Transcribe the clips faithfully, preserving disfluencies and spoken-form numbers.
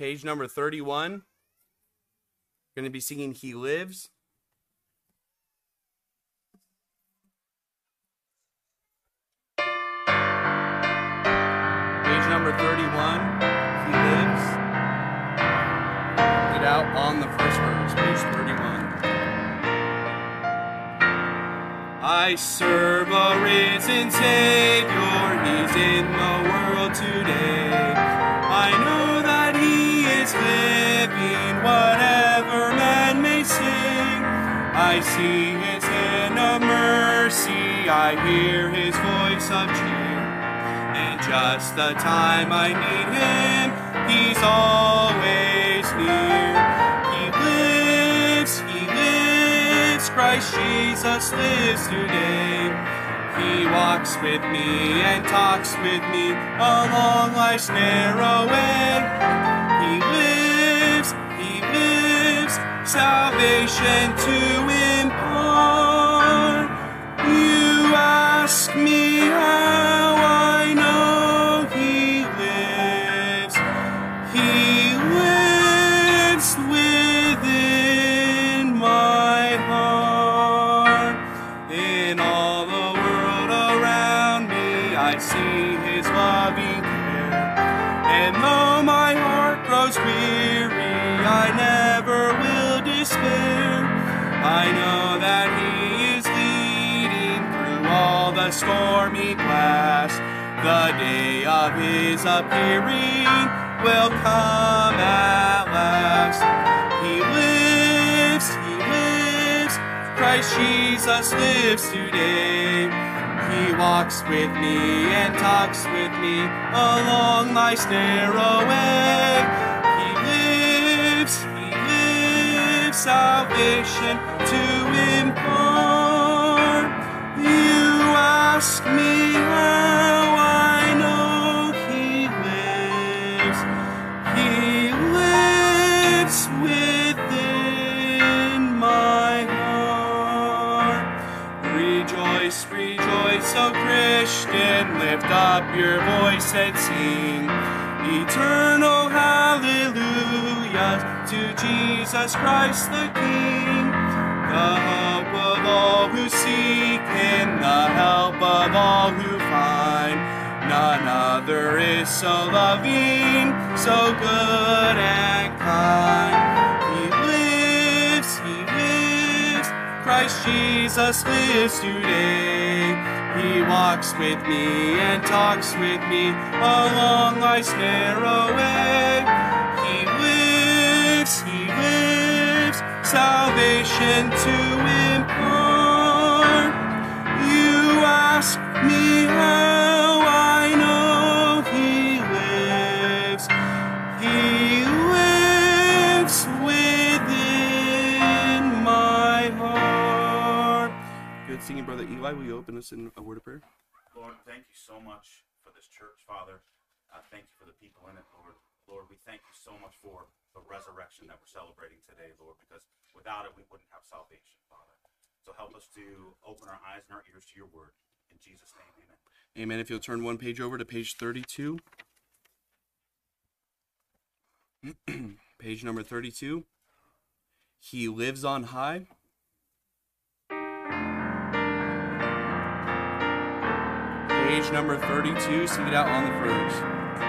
Page number thirty-one. Going to be singing He Lives. Page number thirty-one, He Lives. Get out on the first verse, page thirty-one. I serve a risen Savior, He's in the world today. I know that He is living, whatever man may sing. I see His hand of mercy, I hear His voice of cheer. And just the time I need Him, He's always near. He lives, He lives, Christ Jesus lives today. He walks with me and talks with me along life's narrow way. He lives, He lives, salvation to impart. You ask me how I know He lives. He lives within my heart. In all the world around me, I see His loving care. And though my heart grows weary, I never will despair. I know that He is leading through all the stormy blast. The day of His appearing will come at last. He lives, He lives, Christ Jesus lives today. He walks with me and talks with me along life's narrow way. He lives, He lives, salvation to impart. You ask me how I know He lives. He lives within my heart. Rejoice, rejoice, O Christian, lift up your voice and sing eternal hallelujah to Jesus Christ the King. The hope of all who seek Him, the help of all who find. None other is so loving, so good and kind. He lives, He lives, Christ Jesus lives today. He walks with me and talks with me along life's narrow way. He lives, He lives, salvation to impart. You ask me how I know He lives. He lives within my heart. Good singing, Brother Eli. Will you open us in a word of prayer? Lord, thank you so much for this church, Father. Uh, thank you for the people in it, Lord. Lord, we thank you so much for the resurrection that we're celebrating today, Lord, because without it, we wouldn't have salvation, Father. So help us to open our eyes and our ears to your word. In Jesus' name, amen. Amen. If you'll turn one page over to page thirty-two. Page number thirty-two. He lives on high. Page number thirty-two. Sing it out on the first.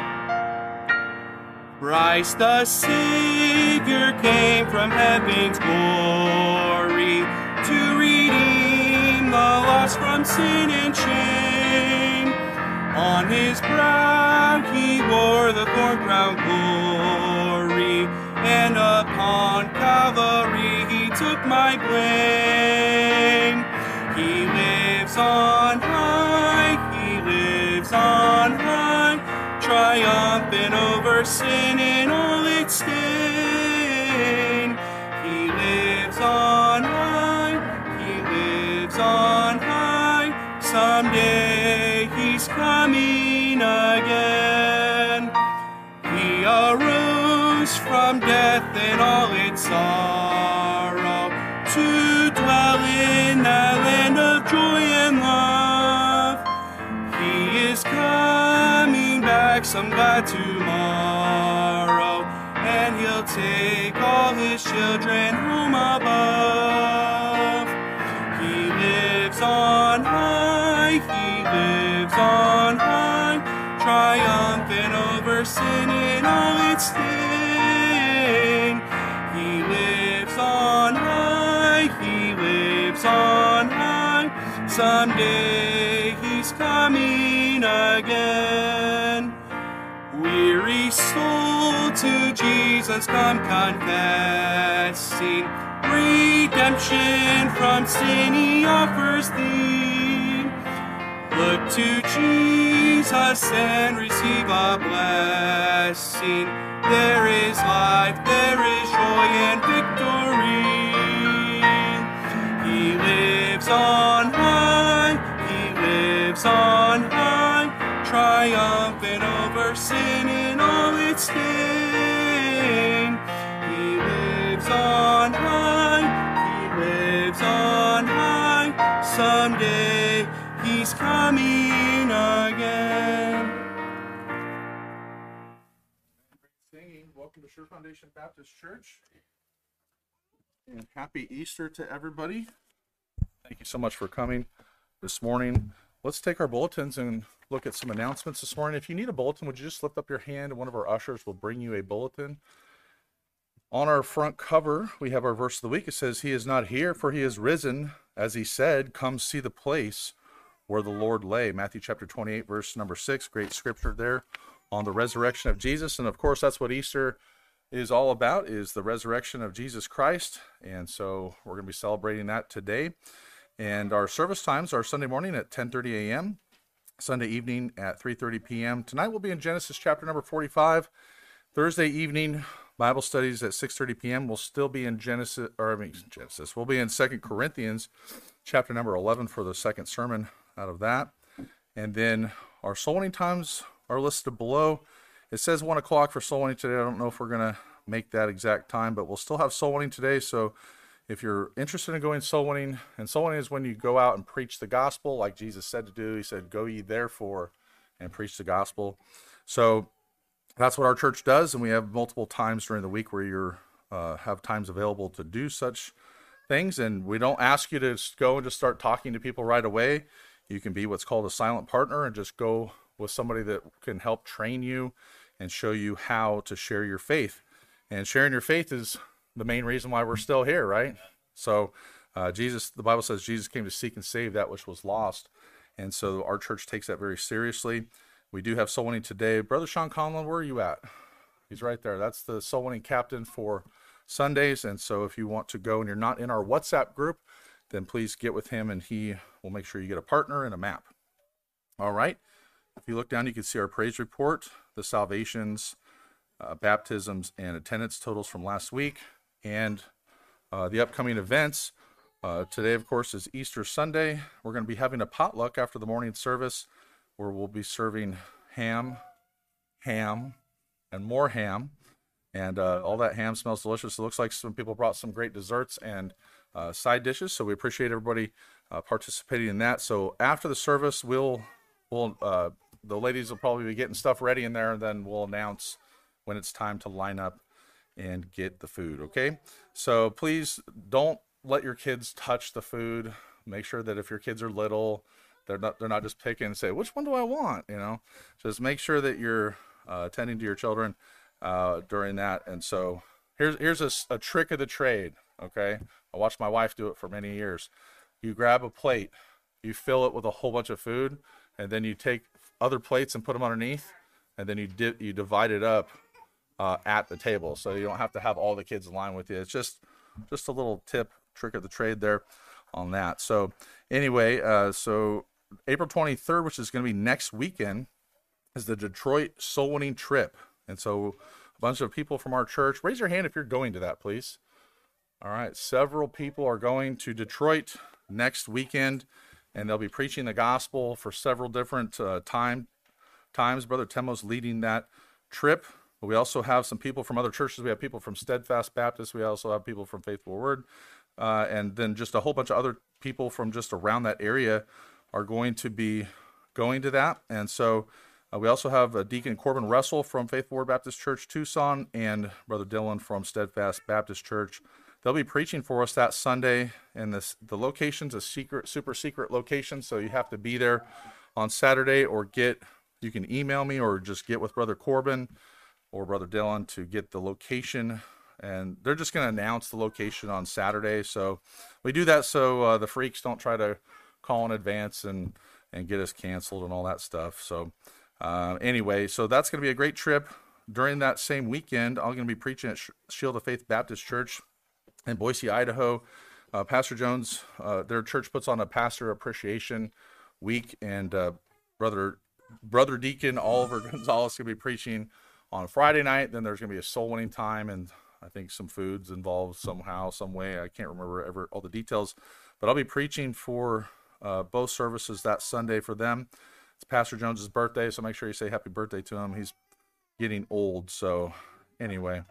Christ the Savior came from heaven's glory to redeem the lost from sin and shame. On His brow He wore the thorn crown glory, and upon Calvary He took my blame. He lives on high, He lives on high, triumphant over sin in all its stain. He lives on high, He lives on high, someday He's coming again. He arose from death and all its sorrow to dwell in that land of joy and love. He is coming back some glad tomorrow, and he'll take all his children home above. He lives on high, he lives on high, triumphant over sin and all its sting. He lives on high, he lives on high, someday he's coming again. Weary soul, to Jesus come confessing, redemption from sin he offers thee. Look to Jesus and receive a blessing. There is life, there is joy and victory. He lives on high, he lives on high, triumphant over sin and all its sting. He lives on high, he lives on high, someday he's coming again. Singing. Welcome to Sure Foundation Baptist Church. And happy Easter to everybody. Thank you so much for coming this morning. Let's take our bulletins and look at some announcements this morning. If you need a bulletin, would you just lift up your hand and one of our ushers will bring you a bulletin. On our front cover, we have our verse of the week. It says, "He is not here, for he is risen. As he said, come see the place where the Lord lay." Matthew chapter twenty-eight, verse number six. Great scripture there on the resurrection of Jesus. And of course, that's what Easter is all about, is the resurrection of Jesus Christ. And so we're going to be celebrating that today. And our service times are Sunday morning at ten thirty a.m., Sunday evening at three thirty p.m. Tonight we'll be in Genesis chapter number forty-five. Thursday evening Bible studies at six thirty p.m. We'll still be in Genesis, or I mean Genesis. We'll be in Second Corinthians chapter number eleven for the second sermon out of that. And then our soul winning times are listed below. It says one o'clock for soul winning today. I don't know if we're going to make that exact time, but we'll still have soul winning today. So if you're interested in going soul winning, and soul winning is when you go out and preach the gospel like Jesus said to do. He said, "Go ye therefore and preach the gospel." So that's what our church does, and we have multiple times during the week where you uh, have times available to do such things. And we don't ask you to go and just start talking to people right away. You can be what's called a silent partner and just go with somebody that can help train you and show you how to share your faith. And sharing your faith is the main reason why we're still here, right? So uh, Jesus, the Bible says Jesus came to seek and save that which was lost. And so our church takes that very seriously. We do have soul winning today. Brother Sean Conlon, where are you at? He's right there. That's the soul winning captain for Sundays. And so if you want to go and you're not in our WhatsApp group, then please get with him and he will make sure you get a partner and a map. All right. If you look down, you can see our praise report, the salvations, uh, baptisms, and attendance totals from last week, and uh, the upcoming events. Uh, today, of course, is Easter Sunday. We're going to be having a potluck after the morning service where we'll be serving ham, ham, and more ham. And uh, all that ham smells delicious. It looks like some people brought some great desserts and uh, side dishes, so we appreciate everybody uh, participating in that. So after the service, we'll, we'll uh, the ladies will probably be getting stuff ready in there, and then we'll announce when it's time to line up and get the food, okay? So please don't let your kids touch the food. Make sure that if your kids are little, they're not they're not just picking and say, which one do I want, you know? Just make sure that you're uh, attending to your children uh, during that. And so here's here's a, a trick of the trade, okay? I watched my wife do it for many years. You grab a plate, you fill it with a whole bunch of food, and then you take other plates and put them underneath, and then you di- you divide it up uh, at the table, so you don't have to have all the kids in line with you. It's just just a little tip, trick of the trade there on that. So anyway, uh, so April twenty-third, which is going to be next weekend, is the Detroit Soul Winning Trip. And so a bunch of people from our church, raise your hand if you're going to that, please. All right, several people are going to Detroit next weekend, and they'll be preaching the gospel for several different uh, time times. Brother Temo's leading that trip. But we also have some people from other churches. We have people from Steadfast Baptist. We also have people from Faithful Word. Uh, and then just a whole bunch of other people from just around that area are going to be going to that. And so Uh, we also have uh, Deacon Corbin Russell from Faithful Word Baptist Church, Tucson, and Brother Dylan from Steadfast Baptist Church. They'll be preaching for us that Sunday, and this, the location's a secret, super secret location, so you have to be there on Saturday, or get, you can email me or just get with Brother Corbin or Brother Dylan to get the location, and they're just going to announce the location on Saturday. So we do that so uh, the freaks don't try to call in advance and, and get us canceled and all that stuff. So uh, anyway, so that's going to be a great trip. During that same weekend, I'm going to be preaching at Shield of Faith Baptist Church in Boise, Idaho. Uh, Pastor Jones, uh, their church puts on a pastor appreciation week, and uh, brother brother Deacon Oliver Gonzalez is going to be preaching on Friday night. Then there's going to be a soul winning time, and I think some food's involved somehow, some way. I can't remember ever all the details, but I'll be preaching for uh, both services that Sunday for them. It's Pastor Jones's birthday, so make sure you say happy birthday to him. He's getting old, so anyway,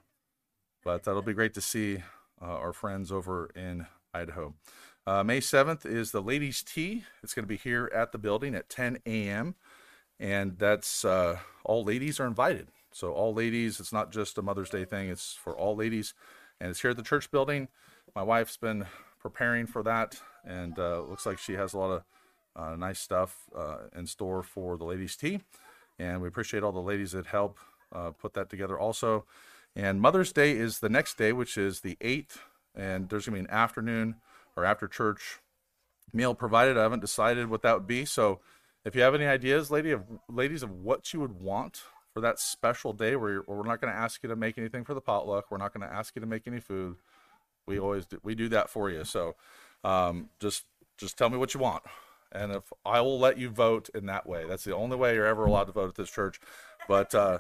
but that'll be great to see uh, our friends over in Idaho. Uh, May seventh is the Ladies' Tea. It's going to be here at the building at ten a.m., and that's uh, all ladies are invited. So all ladies, it's not just a Mother's Day thing, it's for all ladies, and it's here at the church building. My wife's been preparing for that, and uh, looks like she has a lot of uh, nice stuff uh, in store for the Ladies' Tea, and we appreciate all the ladies that help uh, put that together also. And Mother's Day is the next day, which is the eighth, and there's going to be an afternoon or after church meal provided. I haven't decided what that would be, so if you have any ideas, lady of ladies, of what you would want for that special day, where, where we're not going to ask you to make anything for the potluck, we're not going to ask you to make any food. We always do, we do that for you. So um, just just tell me what you want, and if I will let you vote in that way. That's the only way you're ever allowed to vote at this church. But uh,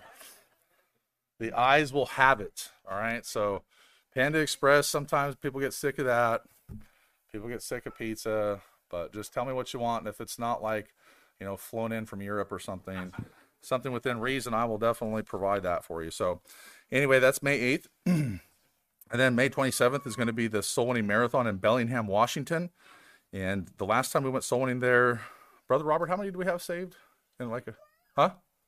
the ayes will have it. All right. So Panda Express, sometimes people get sick of that. People get sick of pizza, but just tell me what you want. And if it's not like, you know, flown in from Europe or something, something within reason, I will definitely provide that for you. So anyway, that's May eighth. And then May twenty-seventh is going to be the Soul Winning Marathon in Bellingham, Washington. And the last time we went soul winning there, Brother Robert, how many did we have saved? In like a, huh?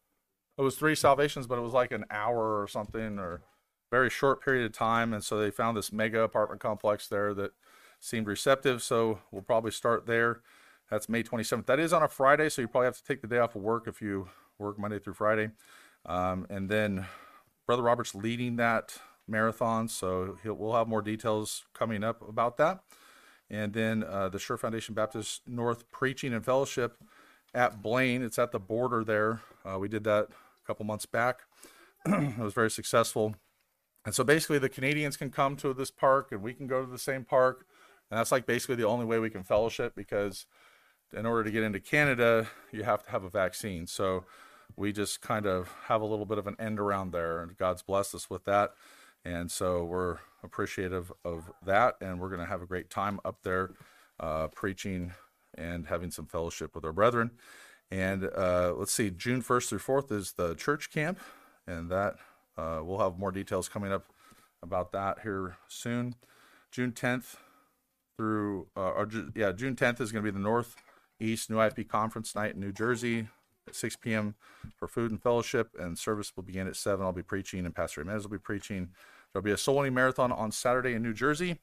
It was three salvations, but it was like an hour or something, or very short period of time. And so they found this mega apartment complex there that seemed receptive. So we'll probably start there. That's May twenty-seventh. That is on a Friday, so you probably have to take the day off of work if you work Monday through Friday. Um, and then Brother Robert's leading that marathon, so he'll, we'll have more details coming up about that. And then uh, the Sure Foundation Baptist North Preaching and Fellowship at Blaine. It's at the border there. Uh, we did that a couple months back. It was very successful. And so basically the Canadians can come to this park, and we can go to the same park. And that's like basically the only way we can fellowship, because in order to get into Canada, you have to have a vaccine. So we just kind of have a little bit of an end around there, and God's blessed us with that. And so we're appreciative of that, and we're going to have a great time up there uh, preaching and having some fellowship with our brethren. And uh, let's see, June first through fourth is the church camp, and that uh, we'll have more details coming up about that here soon. June tenth through, uh, or yeah, June tenth is going to be the Northeast New I F B Conference Night in New Jersey at six p.m. for food and fellowship, and service will begin at seven. I'll be preaching, and Pastor Jimenez will be preaching. There'll be a soul winning marathon on Saturday in New Jersey,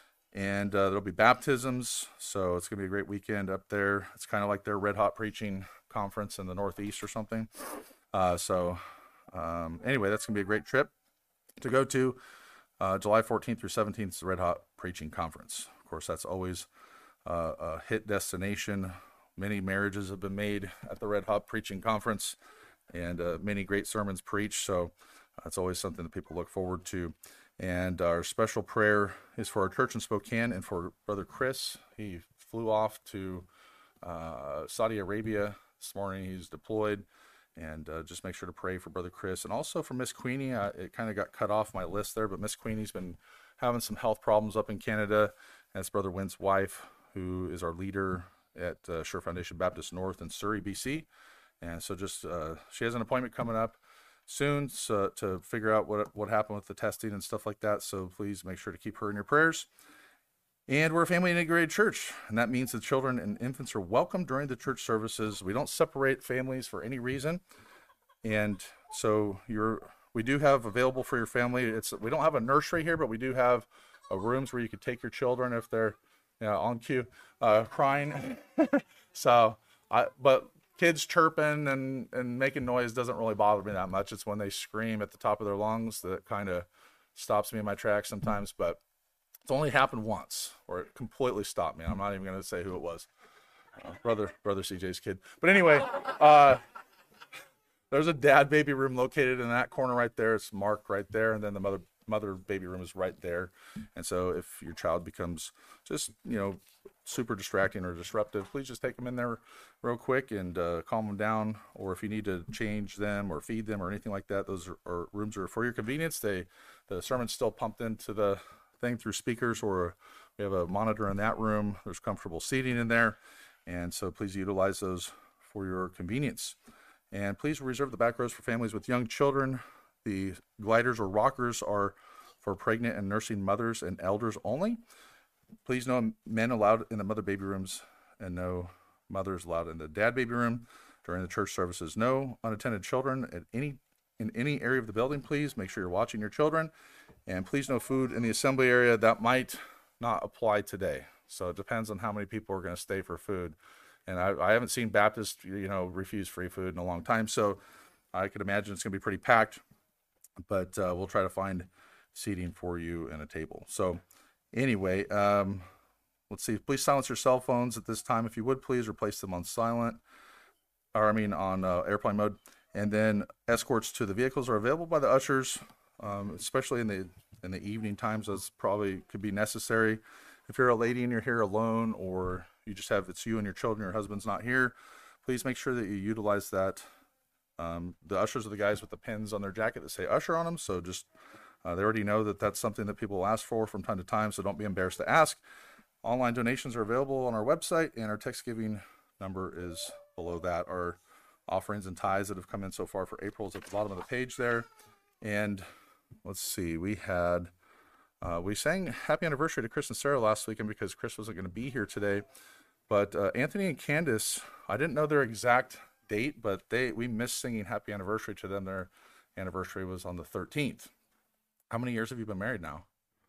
and uh, there'll be baptisms, so it's going to be a great weekend up there. It's kind of like their Red Hot Preaching Conference in the Northeast or something. Uh, so um, anyway, that's going to be a great trip to go to. Uh, July fourteenth through seventeenth is the Red Hot Preaching Conference. Of course, that's always uh, a hit destination. Many marriages have been made at the Red Hot Preaching Conference, and uh, many great sermons preached. So that's always something that people look forward to. And our special prayer is for our church in Spokane and for Brother Chris. He flew off to uh, Saudi Arabia this morning. He's deployed. And uh, just make sure to pray for Brother Chris. And also for Miss Queenie. Uh, it kind of got cut off my list there, but Miss Queenie's been having some health problems up in Canada. That's Brother Wynn's wife, who is our leader at uh, Sure Foundation Baptist North in Surrey, B C. And so just, uh, she has an appointment coming up soon so, to figure out what what happened with the testing and stuff like that. So please make sure to keep her in your prayers. And we're a family integrated church, and that means the children and infants are welcome during the church services. We don't separate families for any reason. And so you're, we do have available for your family. It's, we don't have a nursery here, but we do have uh, rooms where you could take your children if they're, you know, on cue, uh, crying. So, I, but kids chirping and, and making noise doesn't really bother me that much. It's when they scream at the top of their lungs that kind of stops me in my tracks sometimes, but it's only happened once where it completely stopped me. I'm not even going to say who it was. Uh, brother, brother C J's kid. But anyway, uh, there's a dad baby room located in that corner right there. It's marked right there. And then the mother, mother baby room is right there. And so if your child becomes just, you know, super distracting or disruptive, please just take them in there real quick and uh, calm them down. Or if you need to change them or feed them or anything like that, those are, are rooms are for your convenience. They, the sermon's still pumped into the thing through speakers, or we have a monitor in that room. There's comfortable seating in there. And so please utilize those for your convenience. And please reserve the back rows for families with young children. The gliders or rockers are for pregnant and nursing mothers and elders only. Please no men allowed in the mother baby rooms and no mothers allowed in the dad baby room during the church services. No unattended children at any in any area of the building, please. Make sure you're watching your children. And please no food in the assembly area. That might not apply today. So it depends on how many people are going to stay for food. And I, I haven't seen Baptists, you know, refuse free food in a long time. So I could imagine it's going to be pretty packed. But uh, we'll try to find seating for you and a table. So anyway, um, let's see. Please silence your cell phones at this time. If you would, please replace them on silent, or I mean on uh, airplane mode. And then escorts to the vehicles are available by the ushers, um, especially in the in the evening times. Those probably could be necessary. If you're a lady and you're here alone, or you just have, it's you and your children, your husband's not here, please make sure that you utilize that. Um, the ushers are the guys with the pins on their jacket that say usher on them. So just, uh, they already know that that's something that people will ask for from time to time. So don't be embarrassed to ask. Online donations are available on our website, and our text giving number is below that. Our offerings and tithes that have come in so far for April is at the bottom of the page there. And let's see, we had, uh, we sang happy anniversary to Chris and Sarah last weekend because Chris wasn't going to be here today. But uh, Anthony and Candace, I didn't know their exact date, but they we missed singing happy anniversary to them. Their anniversary was on the thirteenth. How many years have you been married now?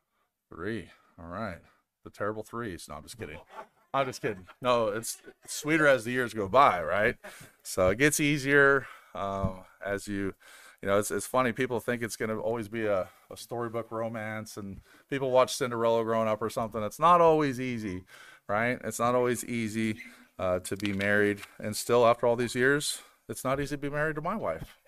Three. All right. The terrible threes. No, I'm just kidding. I'm just kidding. No, it's, it's sweeter as the years go by, right? So it gets easier um, as you, you know, it's, it's funny. People think it's going to always be a, a storybook romance, and people watch Cinderella growing up or something. It's not always easy, right? It's not always easy uh, to be married. And still, after all these years, it's not easy to be married to my wife.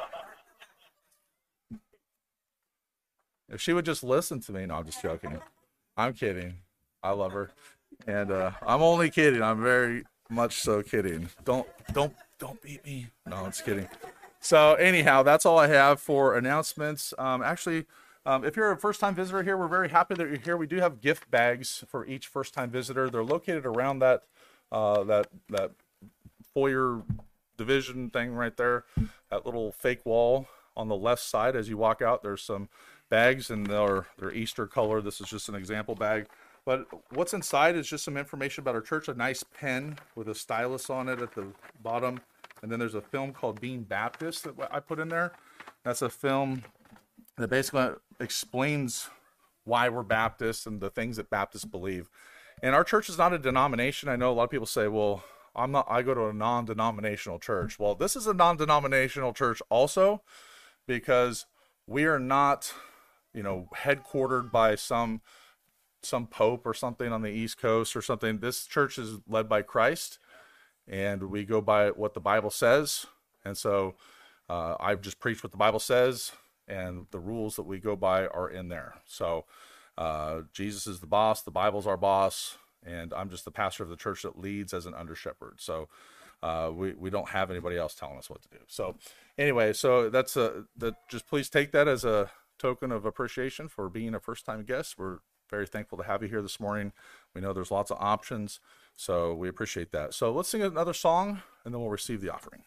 If she would just listen to me. No, I'm just joking. I'm kidding. I love her. And uh, I'm only kidding. I'm very much so kidding. Don't, don't, don't beat me. No, I'm just kidding. So anyhow, that's all I have for announcements. Um, actually, um, if you're a first-time visitor here, we're very happy that you're here. We do have gift bags for each first-time visitor. They're located around that uh, that that foyer division thing right there, that little fake wall on the left side. As you walk out, there's some bags, and they're they're Easter color. This is just an example bag. But what's inside is just some information about our church, a nice pen with a stylus on it at the bottom. And then there's a film called Being Baptist that I put in there. That's a film that basically explains why we're Baptists and the things that Baptists believe. And our church is not a denomination. I know a lot of people say, well, I'm not, I go to a non-denominational church. Well, this is a non-denominational church also, because we are not, you know, headquartered by some some pope or something on the East Coast or something. This church is led by Christ, and we go by what the Bible says. And so uh, I've just preached what the Bible says, and the rules that we go by are in there. So uh, Jesus is the boss, the Bible's our boss, and I'm just the pastor of the church that leads as an under shepherd. So uh, we, we don't have anybody else telling us what to do. So anyway, so that's a, that, just please take that as a token of appreciation for being a first-time guest. We're very thankful to have you here this morning. We know there's lots of options, so we appreciate that. So let's sing another song, and then we'll receive the offering.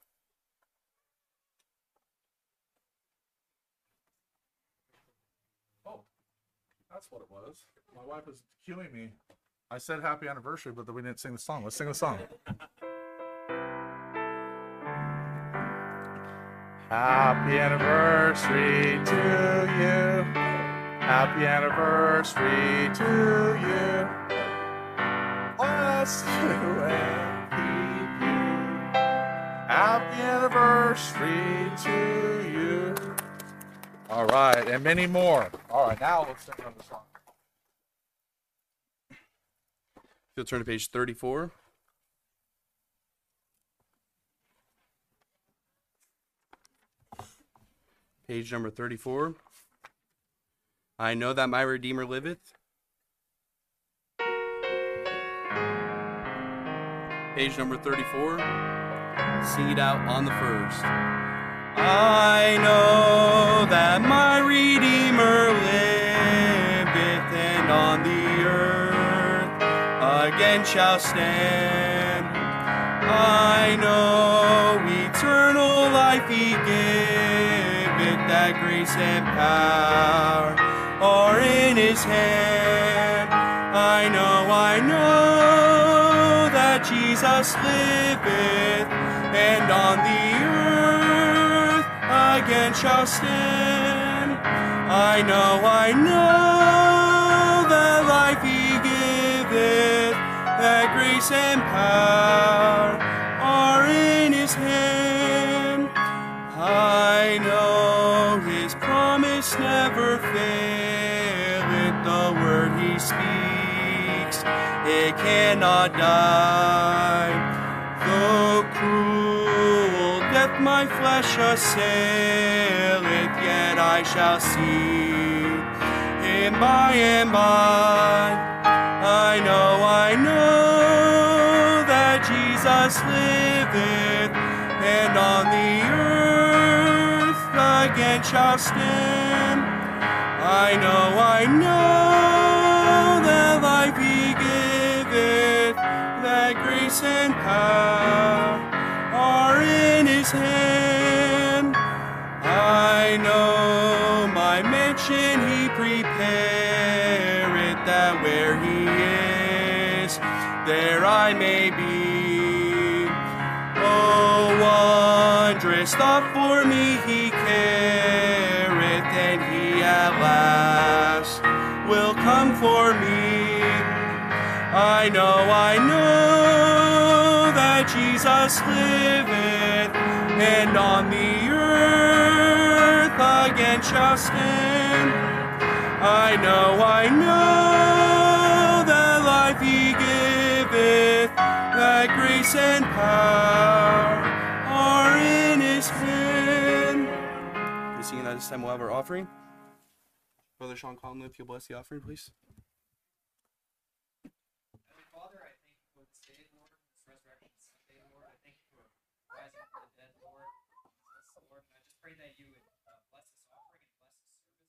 Oh, that's what it was. My wife was cueing me. I said happy anniversary, but then we didn't sing the song. Let's sing the song. Happy anniversary to you. Happy anniversary to you. Bless you and keep you. Happy anniversary to you. All right, and many more. All right, now let's sing another song. If you'll turn to page thirty-four. Page number thirty-four. I know that my Redeemer liveth. Page number thirty-four. Sing it out on the first. I know that my Redeemer liveth, and on the earth again shall stand. I know eternal life he giveth, that grace and power are in his hand. I know, I know that Jesus liveth, and on the earth again shall stand. I know, I know that life he giveth, that grace and power are in his hand. I know his promise never faileth, the word he speaks, it cannot die. Though cruel death my flesh assaileth, yet I shall see him by and by. I know, I know that Jesus liveth, and on the earth again shall stand. I know, I know that life he giveth, that grace and power are in his hand. I know my mansion he prepareth, that where he is, there I may be. Oh, wondrous thought for me he careth, and he at last will come for me. I know, I know that Jesus liveth, and on the earth again shall stand. I know, I know that life he giveth, that grace and power are in his hand. We're singing that this time. We'll have our offering. Brother Sean Conley, if you'll bless the offering, please. Heavenly Father, I thank you for this day, Lord, this Resurrection Sunday, Lord. I thank you for rising from the dead, Lord. Bless the Lord. And I just pray that you would uh, bless this offering and bless this service.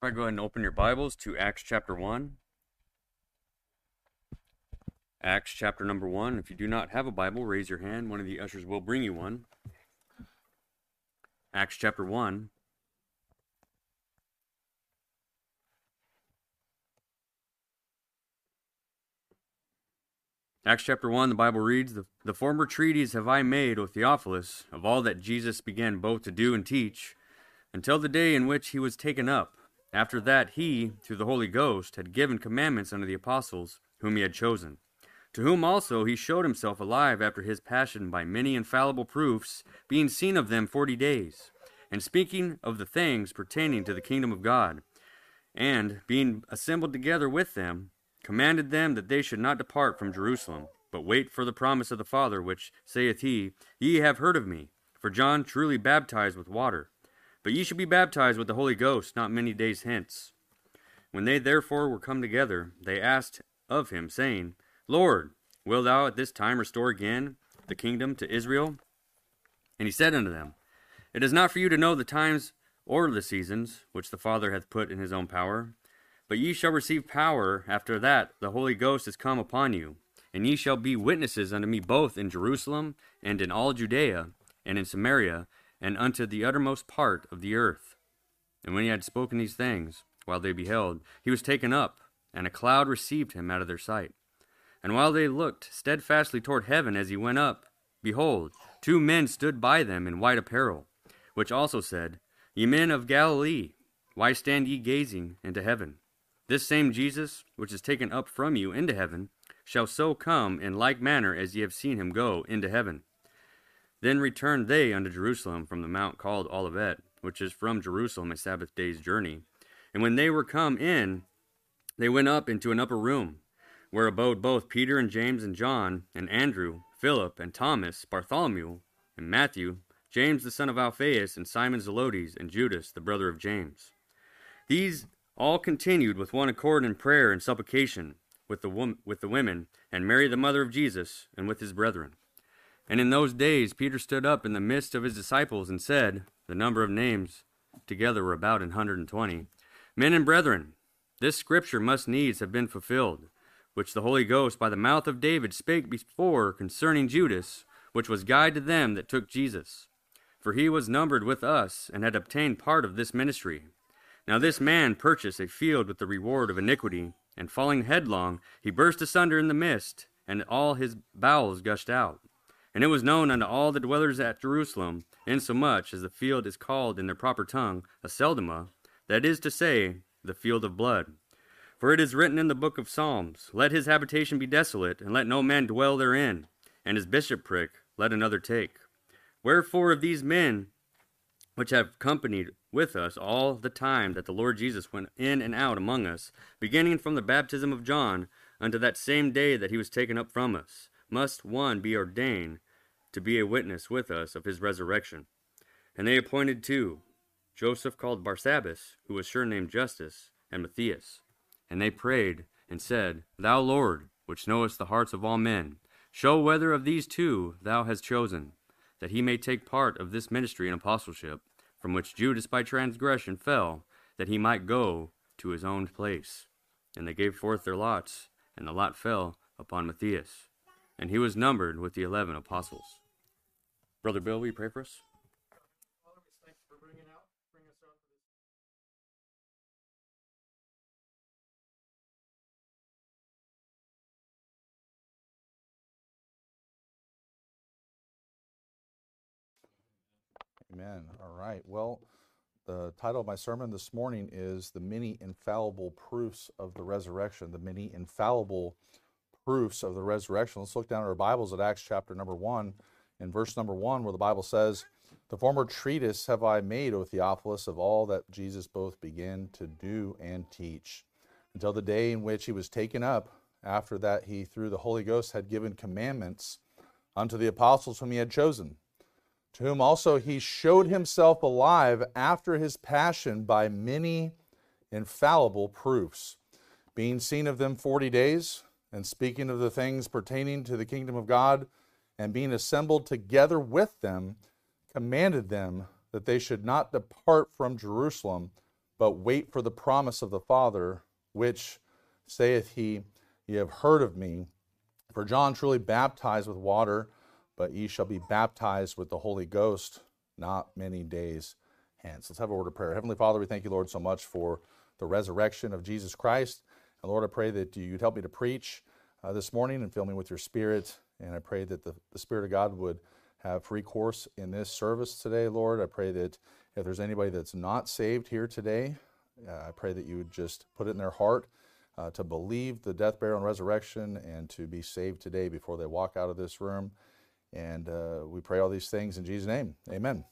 All right, go ahead and open your Bibles to Acts chapter one. Acts chapter number one. If you do not have a Bible, raise your hand. One of the ushers will bring you one. Acts chapter one. Acts chapter one, the Bible reads, the, the former treaties have I made, O Theophilus, of all that Jesus began both to do and teach, until the day in which he was taken up. After that he, through the Holy Ghost, had given commandments unto the apostles, whom he had chosen, to whom also he showed himself alive after his passion by many infallible proofs, being seen of them forty days, and speaking of the things pertaining to the kingdom of God, and, being assembled together with them, commanded them that they should not depart from Jerusalem, but wait for the promise of the Father, which saith he, Ye have heard of me, for John truly baptized with water, but ye shall be baptized with the Holy Ghost not many days hence. When they therefore were come together, they asked of him, saying, Lord, wilt thou at this time restore again the kingdom to Israel? And he said unto them, It is not for you to know the times or the seasons, which the Father hath put in his own power, but ye shall receive power after that the Holy Ghost is come upon you, and ye shall be witnesses unto me both in Jerusalem, and in all Judea, and in Samaria, and unto the uttermost part of the earth. And when he had spoken these things, while they beheld, he was taken up, and a cloud received him out of their sight. And while they looked steadfastly toward heaven as he went up, behold, two men stood by them in white apparel, which also said, Ye men of Galilee, why stand ye gazing into heaven? This same Jesus, which is taken up from you into heaven, shall so come in like manner as ye have seen him go into heaven. Then returned they unto Jerusalem from the mount called Olivet, which is from Jerusalem a Sabbath day's journey. And when they were come in, they went up into an upper room, where abode both Peter and James and John, and Andrew, Philip and Thomas, Bartholomew, and Matthew, James the son of Alphaeus, and Simon Zelotes, and Judas, the brother of James. These all continued with one accord in prayer and supplication with the wom- with the women, and Mary the mother of Jesus, and with his brethren. And in those days Peter stood up in the midst of his disciples, and said, the number of names together were about an hundred and twenty, Men and brethren, this scripture must needs have been fulfilled, which the Holy Ghost by the mouth of David spake before concerning Judas, which was guide to them that took Jesus. For he was numbered with us, and had obtained part of this ministry. Now this man purchased a field with the reward of iniquity, and falling headlong, he burst asunder in the midst, and all his bowels gushed out. And it was known unto all the dwellers at Jerusalem, insomuch as the field is called in their proper tongue, Aceldama, that is to say, the field of blood. For it is written in the book of Psalms, Let his habitation be desolate, and let no man dwell therein, and his bishopric let another take. Wherefore of these men which have companied with us all the time that the Lord Jesus went in and out among us, beginning from the baptism of John unto that same day that he was taken up from us, must one be ordained to be a witness with us of his resurrection. And they appointed two, Joseph called Barsabbas, who was surnamed Justus, and Matthias. And they prayed and said, Thou Lord, which knowest the hearts of all men, show whether of these two thou hast chosen, that he may take part of this ministry and apostleship, from which Judas by transgression fell, that he might go to his own place. And they gave forth their lots, and the lot fell upon Matthias, and he was numbered with the eleven apostles. Brother Bill, will you pray for us? Father, we thank you for bringing out, bring us out for this. Amen. All right. Well, the title of my sermon this morning is The Many Infallible Proofs of the Resurrection. The Many Infallible Proofs of the Resurrection. Let's look down at our Bibles at Acts chapter number one, in verse number one, where the Bible says, The former treatise have I made, O Theophilus, of all that Jesus both began to do and teach, until the day in which he was taken up. After that he, through the Holy Ghost, had given commandments unto the apostles whom he had chosen, to whom also he showed himself alive after his passion by many infallible proofs, being seen of them forty days, and speaking of the things pertaining to the kingdom of God, and being assembled together with them, commanded them that they should not depart from Jerusalem, but wait for the promise of the Father, which saith he, Ye have heard of me. For John truly baptized with water, but ye shall be baptized with the Holy Ghost not many days hence. Let's have a word of prayer. Heavenly Father, we thank you, Lord, so much for the resurrection of Jesus Christ. And Lord, I pray that you'd help me to preach uh, this morning and fill me with your Spirit. And I pray that the, the Spirit of God would have free course in this service today, Lord. I pray that if there's anybody that's not saved here today, uh, I pray that you would just put it in their heart uh, to believe the death, burial, and resurrection and to be saved today before they walk out of this room. And uh, we pray all these things in Jesus' name. Amen.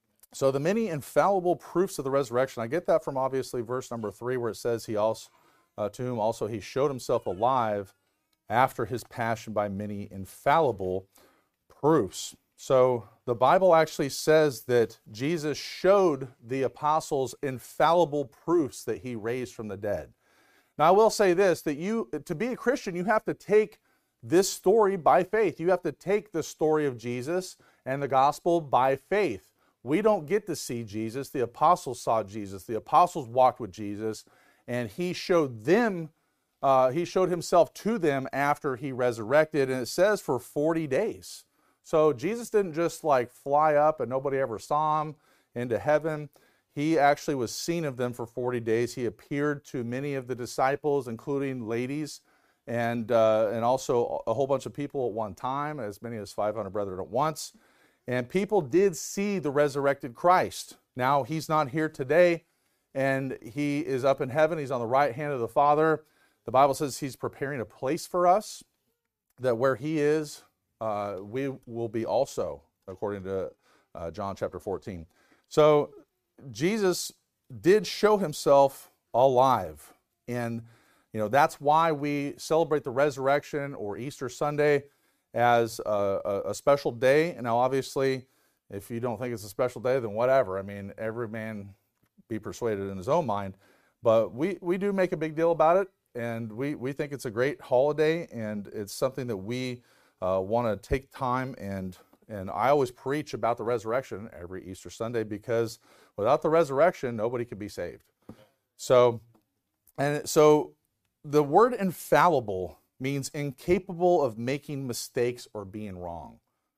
So the many infallible proofs of the resurrection, I get that from obviously verse number three, where it says he also, uh, to whom also he showed himself alive after his passion by many infallible proofs. So the Bible actually says that Jesus showed the apostles infallible proofs that he raised from the dead. Now I will say this, that you, to be a Christian, you have to take this story by faith. You have to take the story of Jesus and the gospel by faith. We don't get to see Jesus. The apostles saw Jesus. The apostles walked with Jesus, and he showed them, uh, he showed himself to them after he resurrected, and it says for forty days. So Jesus didn't just like fly up and nobody ever saw him into heaven. He actually was seen of them for forty days. He appeared to many of the disciples, including ladies, and uh, and also a whole bunch of people at one time, as many as five hundred brethren at once. And people did see the resurrected Christ. Now, he's not here today, and he is up in heaven. He's on the right hand of the Father. The Bible says he's preparing a place for us, that where he is, uh, we will be also, according to uh, John chapter fourteen. So Jesus did show himself alive, and you know that's why we celebrate the resurrection or Easter Sunday as a, a, a special day. And now obviously, if you don't think it's a special day, then whatever. I mean, every man be persuaded in his own mind. But we, we do make a big deal about it, and we, we think it's a great holiday, and it's something that we uh, want to take time, and and I always preach about the resurrection every Easter Sunday, because without the resurrection, nobody could be saved. So, and so the word infallible means incapable of making mistakes or being wrong.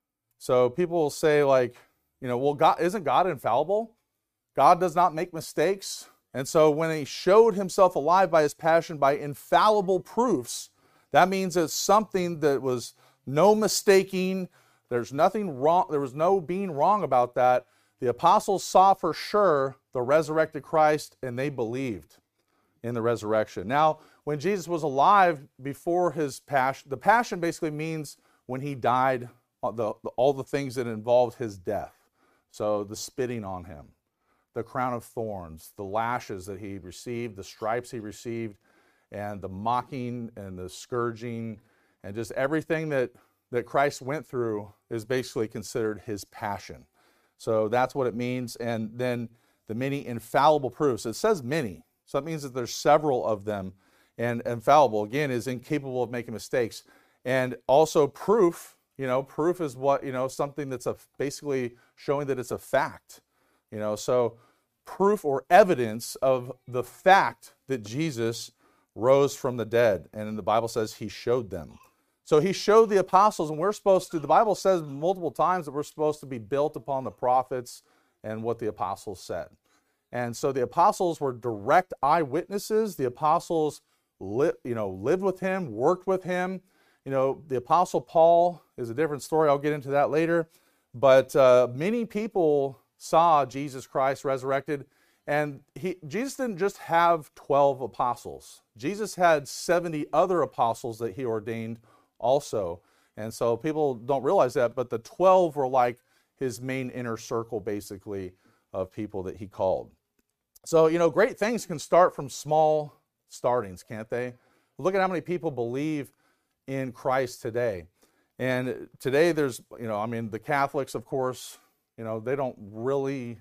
So people will say, like, you know, well, God, isn't God infallible? God does not make mistakes. And so when he showed himself alive by his passion by infallible proofs, that means it's something that was no mistaking. There's nothing wrong. There was no being wrong about that. The apostles saw for sure the resurrected Christ, and they believed in the resurrection. Now, when Jesus was alive before his passion, the passion basically means when he died, the, the, all the things that involved his death. So the spitting on him, the crown of thorns, the lashes that he received, the stripes he received, and the mocking and the scourging, and just everything that, that Christ went through is basically considered his passion. So that's what it means. And then the many infallible proofs. It says many, so that means that there's several of them. And infallible, again, is incapable of making mistakes. And also proof, you know, proof is what, you know, something that's a, basically showing that it's a fact. You know, so proof or evidence of the fact that Jesus rose from the dead. And the Bible says he showed them. So he showed the apostles, and we're supposed to, the Bible says multiple times that we're supposed to be built upon the prophets and what the apostles said. And so the apostles were direct eyewitnesses. The apostles Li, you know, lived with him, worked with him. You know, the Apostle Paul is a different story. I'll get into that later. But uh, many people saw Jesus Christ resurrected, and he, Jesus didn't just have twelve apostles. Jesus had seventy other apostles that he ordained also. And so people don't realize that, but the twelve were like his main inner circle, basically, of people that he called. So, you know, great things can start from small startings, can't they? Look at how many people believe in Christ today. And today there's, you know, I mean, the Catholics, of course, you know, they don't really,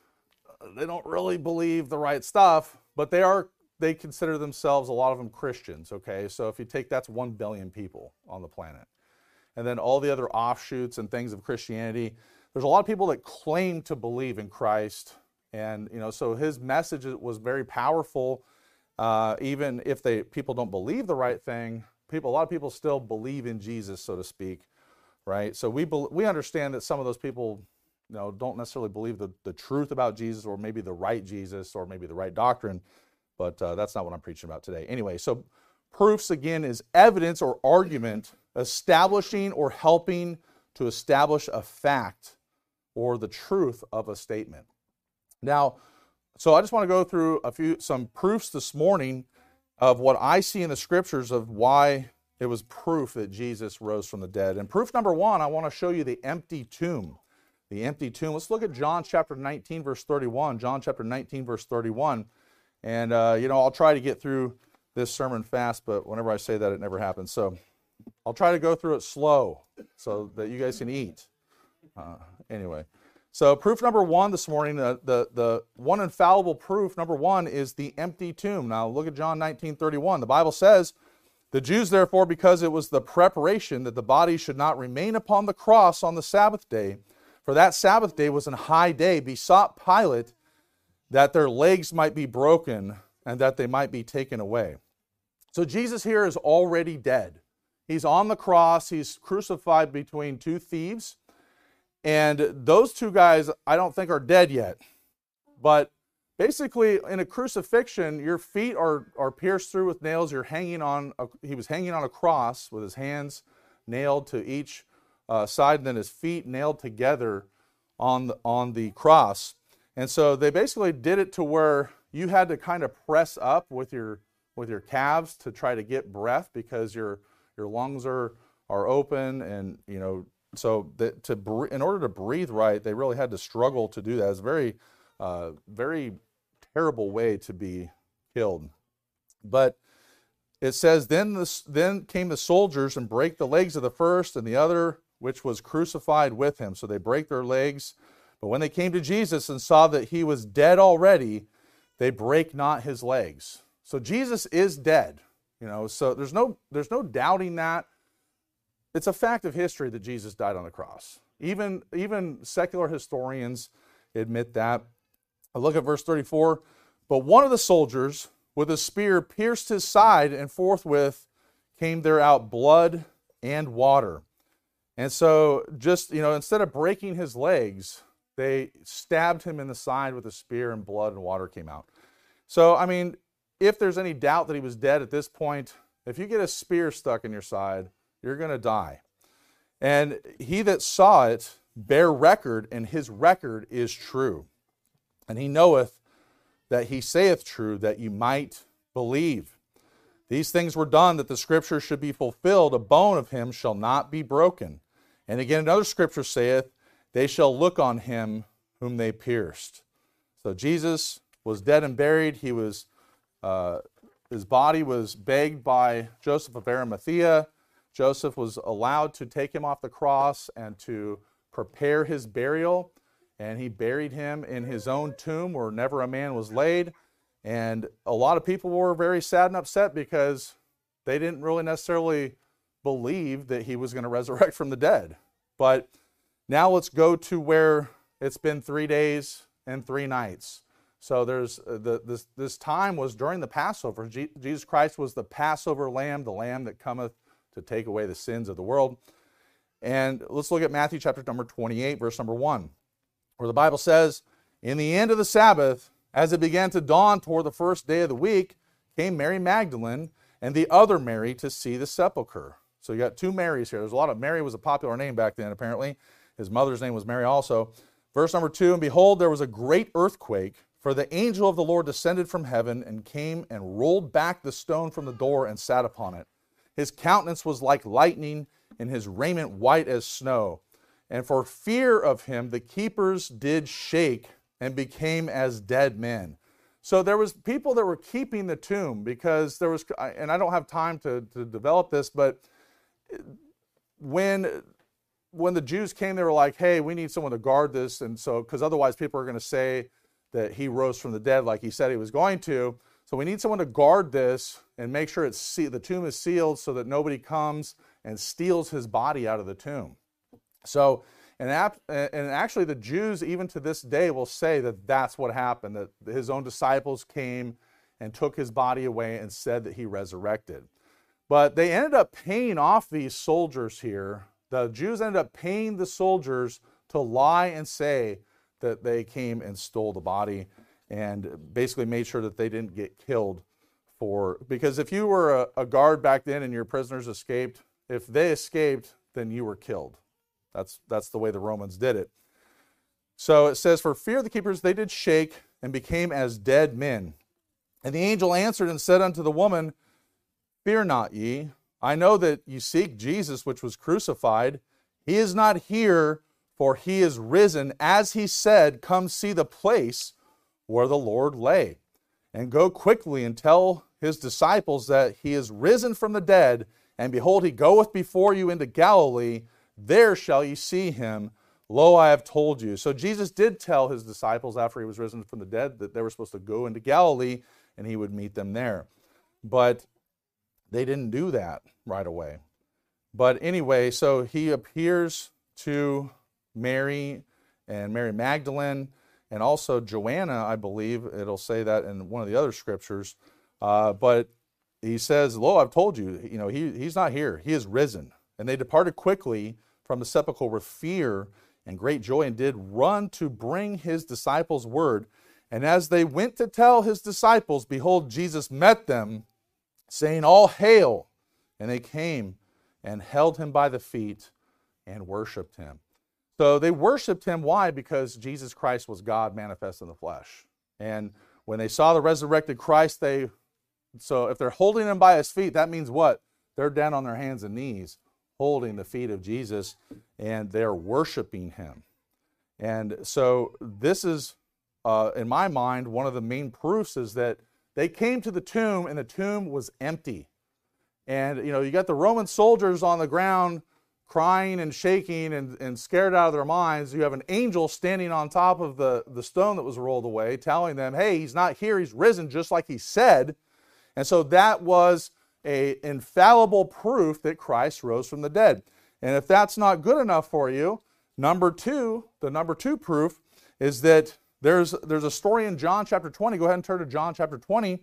they don't really believe the right stuff, but they are, they consider themselves, a lot of them, Christians, okay? So if you take, that's one billion people on the planet. And then all the other offshoots and things of Christianity, there's a lot of people that claim to believe in Christ, And, you know, so his message was very powerful. Uh, even if they people don't believe the right thing, people a lot of people still believe in Jesus, so to speak, right? So we be, we understand that some of those people, you know, don't necessarily believe the, the truth about Jesus, or maybe the right Jesus, or maybe the right doctrine, but uh, that's not what I'm preaching about today. Anyway, so proofs, again, is evidence or argument establishing or helping to establish a fact or the truth of a statement. Now, so I just want to go through a few some proofs this morning of what I see in the scriptures of why it was proof that Jesus rose from the dead. And proof number one, I want to show you the empty tomb. The empty tomb. Let's look at John chapter nineteen, verse thirty-one. John chapter nineteen, verse thirty-one. And, uh, you know, I'll try to get through this sermon fast, but whenever I say that, it never happens. So I'll try to go through it slow so that you guys can eat. Uh, anyway. So proof number one this morning, the, the, the one infallible proof, number one, is the empty tomb. Now look at John nineteen thirty-one. The Bible says, "The Jews therefore, because it was the preparation that the body should not remain upon the cross on the Sabbath day, for that Sabbath day was an high day, besought Pilate that their legs might be broken and that they might be taken away." So Jesus here is already dead. He's on the cross. He's crucified between two thieves. And those two guys, I don't think, are dead yet. But basically, in a crucifixion, your feet are, are pierced through with nails. You're hanging on, a, he was hanging on a cross with his hands nailed to each uh, side, and then his feet nailed together on the, on the cross. And so they basically did it to where you had to kind of press up with your with your calves to try to get breath, because your your lungs are are open, and you know. So that to in order to breathe right, they really had to struggle to do that. It's a very, uh, very terrible way to be killed. But it says, then the, then came the soldiers and brake the legs of the first and the other, which was crucified with him. So they brake their legs. But when they came to Jesus and saw that he was dead already, they brake not his legs. So Jesus is dead. You know, so there's no there's no doubting that. It's a fact of history that Jesus died on the cross. Even, even secular historians admit that. I look at verse thirty-four. But one of the soldiers with a spear pierced his side, and forthwith came there out blood and water. And so just, you know, instead of breaking his legs, they stabbed him in the side with a spear, and blood and water came out. So, I mean, if there's any doubt that he was dead at this point, if you get a spear stuck in your side, you're going to die. And he that saw it bare record, and his record is true. And he knoweth that he saith true, that you might believe. These things were done that the scripture should be fulfilled. A bone of him shall not be broken. And again, another scripture saith, they shall look on him whom they pierced. So Jesus was dead and buried. He was, uh, his body was begged by Joseph of Arimathea. Joseph was allowed to take him off the cross and to prepare his burial. And he buried him in his own tomb where never a man was laid. And a lot of people were very sad and upset because they didn't really necessarily believe that he was going to resurrect from the dead. But now let's go to where it's been three days and three nights. So there's uh, the, this, this time was during the Passover. Je- Jesus Christ was the Passover lamb, the lamb that cometh to take away the sins of the world. And let's look at Matthew chapter number twenty-eight, verse number one, where the Bible says, in the end of the Sabbath, as it began to dawn toward the first day of the week, came Mary Magdalene and the other Mary to see the sepulchre. So you got two Marys here. There's a lot of, Mary was a popular name back then, apparently. His mother's name was Mary also. Verse number two, and behold, there was a great earthquake, for the angel of the Lord descended from heaven and came and rolled back the stone from the door and sat upon it. His countenance was like lightning, and his raiment white as snow. And for fear of him, the keepers did shake and became as dead men. So there was people that were keeping the tomb because there was, and I don't have time to, to develop this, but when, when the Jews came, they were like, hey, we need someone to guard this. And so, because otherwise people are going to say that he rose from the dead like he said he was going to. So we need someone to guard this and make sure it's the tomb is sealed so that nobody comes and steals his body out of the tomb. So And, ap- and actually the Jews, even to this day, will say that that's what happened, that his own disciples came and took his body away and said that he resurrected. But they ended up paying off these soldiers here. The Jews ended up paying the soldiers to lie and say that they came and stole the body, and basically made sure that they didn't get killed. For because if you were a, a guard back then and your prisoners escaped, if they escaped, then you were killed. That's that's the way the Romans did it. So it says, for fear of the keepers, they did shake and became as dead men. And the angel answered and said unto the woman, fear not ye. I know that you seek Jesus, which was crucified. He is not here, for he is risen. As he said, come see the place where the Lord lay. And go quickly and tell his disciples that he is risen from the dead. And behold, he goeth before you into Galilee. There shall ye see him. Lo, I have told you. So Jesus did tell his disciples after he was risen from the dead that they were supposed to go into Galilee and he would meet them there. But they didn't do that right away. But anyway, so he appears to Mary and Mary Magdalene and also Joanna, I believe. It'll say that in one of the other scriptures. Uh, but he says, lo, I've told you, you know, he, he's not here. He is risen. And they departed quickly from the sepulchre with fear and great joy, and did run to bring his disciples word. And as they went to tell his disciples, behold, Jesus met them, saying, all hail. And they came and held him by the feet and worshiped him. So they worshiped him. Why? Because Jesus Christ was God manifest in the flesh. And when they saw the resurrected Christ, they, so if they're holding him by his feet, that means what? They're down on their hands and knees, holding the feet of Jesus, and they're worshiping him. And so this is, uh, in my mind, one of the main proofs is that they came to the tomb and the tomb was empty. And, you know, you got the Roman soldiers on the ground crying and shaking and, and scared out of their minds. You have an angel standing on top of the, the stone that was rolled away, telling them, hey, he's not here, he's risen, just like he said. And so that was a infallible proof that Christ rose from the dead. And if that's not good enough for you, number two, the number two proof is that there's, there's a story in John chapter twenty. Go ahead and turn to John chapter twenty.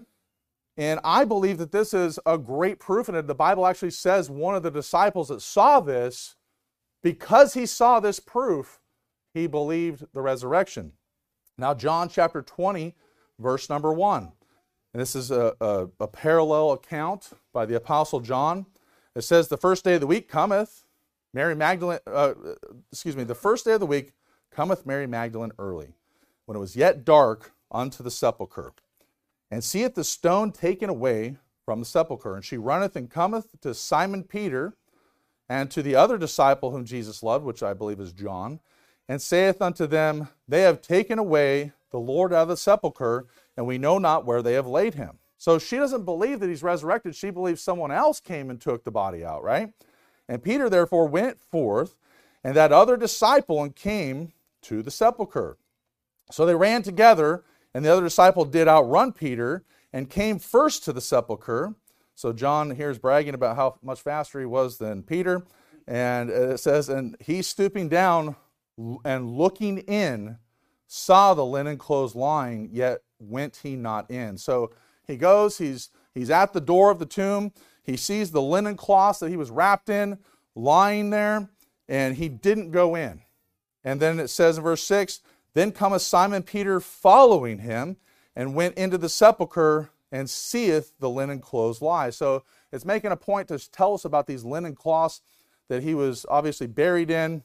And I believe that this is a great proof, and the Bible actually says one of the disciples that saw this, because he saw this proof, he believed the resurrection. Now, John chapter twenty, verse number one. And this is a, a, a parallel account by the Apostle John. It says, the first day of the week cometh Mary Magdalene, uh, excuse me, the first day of the week cometh Mary Magdalene early, when it was yet dark, unto the sepulchre, and seeth the stone taken away from the sepulchre. And she runneth and cometh to Simon Peter, and to the other disciple whom Jesus loved, which I believe is John, and saith unto them, they have taken away the Lord out of the sepulchre, and we know not where they have laid him. So she doesn't believe that he's resurrected. She believes someone else came and took the body out, right? And Peter therefore went forth, and that other disciple, and came to the sepulchre. So they ran together, and the other disciple did outrun Peter, and came first to the sepulchre. So John here is bragging about how much faster he was than Peter. And it says, and he stooping down and looking in, saw the linen clothes lying, yet went he not in. So he goes, he's, he's at the door of the tomb, he sees the linen cloths that he was wrapped in, lying there, and he didn't go in. And then it says in verse six, then cometh Simon Peter following him, and went into the sepulchre, and seeth the linen clothes lie. So it's making a point to tell us about these linen cloths that he was obviously buried in.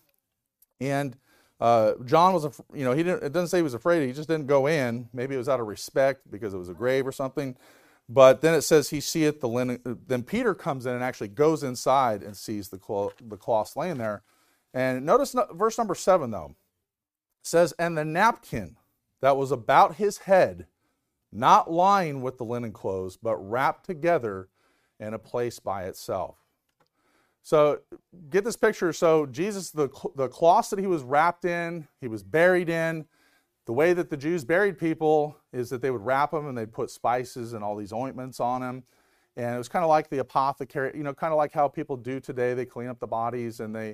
And uh, John was, you know, he didn't, it doesn't say he was afraid, he just didn't go in. Maybe it was out of respect because it was a grave or something. But then it says he seeth the linen. Then Peter comes in and actually goes inside and sees the, cloth, the cloths laying there. And notice verse number seven, though. It says, and the napkin that was about his head, not lying with the linen clothes, but wrapped together in a place by itself. So get this picture. So Jesus, the, the cloths that he was wrapped in, he was buried in. The way that the Jews buried people is that they would wrap them and they'd put spices and all these ointments on them. And it was kind of like the apothecary, you know, kind of like how people do today. They clean up the bodies and they,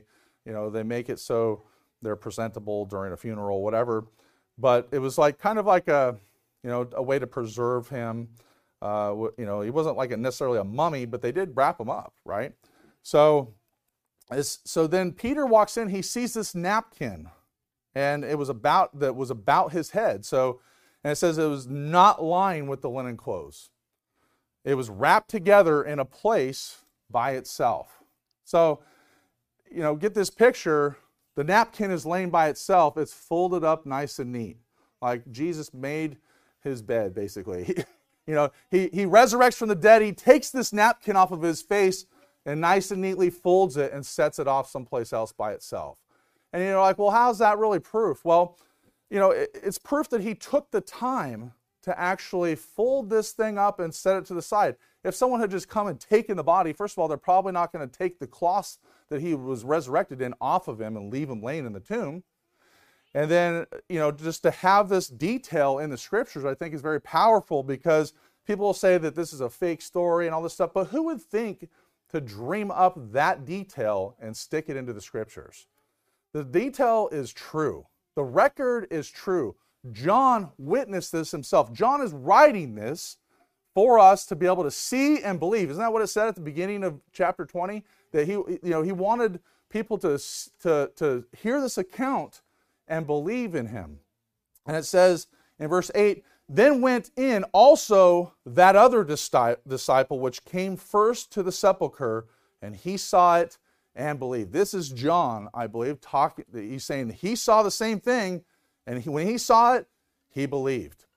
you know, they make it so they're presentable during a funeral, whatever. But it was like kind of like a, you know, a way to preserve him. Uh, you know, he wasn't like a necessarily a mummy, but they did wrap him up, right? So, as, so then Peter walks in. He sees this napkin, and it was about that was about his head. So, and it says it was not lying with the linen clothes. It was wrapped together in a place by itself. So, you know, get this picture. The napkin is laying by itself. It's folded up nice and neat, like Jesus made his bed, basically. You know, he, he resurrects from the dead. He takes this napkin off of his face and nice and neatly folds it and sets it off someplace else by itself. And you're like, well, how's that really proof? Well, you know, it, it's proof that he took the time to actually fold this thing up and set it to the side. If someone had just come and taken the body, first of all, they're probably not going to take the cloth that he was resurrected in off of him and leave him laying in the tomb. And then, you know, just to have this detail in the scriptures, I think is very powerful, because people will say that this is a fake story and all this stuff, but who would think to dream up that detail and stick it into the scriptures? The detail is true. The record is true. John witnessed this himself. John is writing this for us to be able to see and believe. Isn't that what it said at the beginning of chapter twenty? That he, you know, he wanted people to, to, to hear this account and believe in him. And it says in verse eight, then went in also that other disciple which came first to the sepulchre, and he saw it and believed. This is John, I believe, talking. He's saying he saw the same thing, and he, when he saw it, he believed.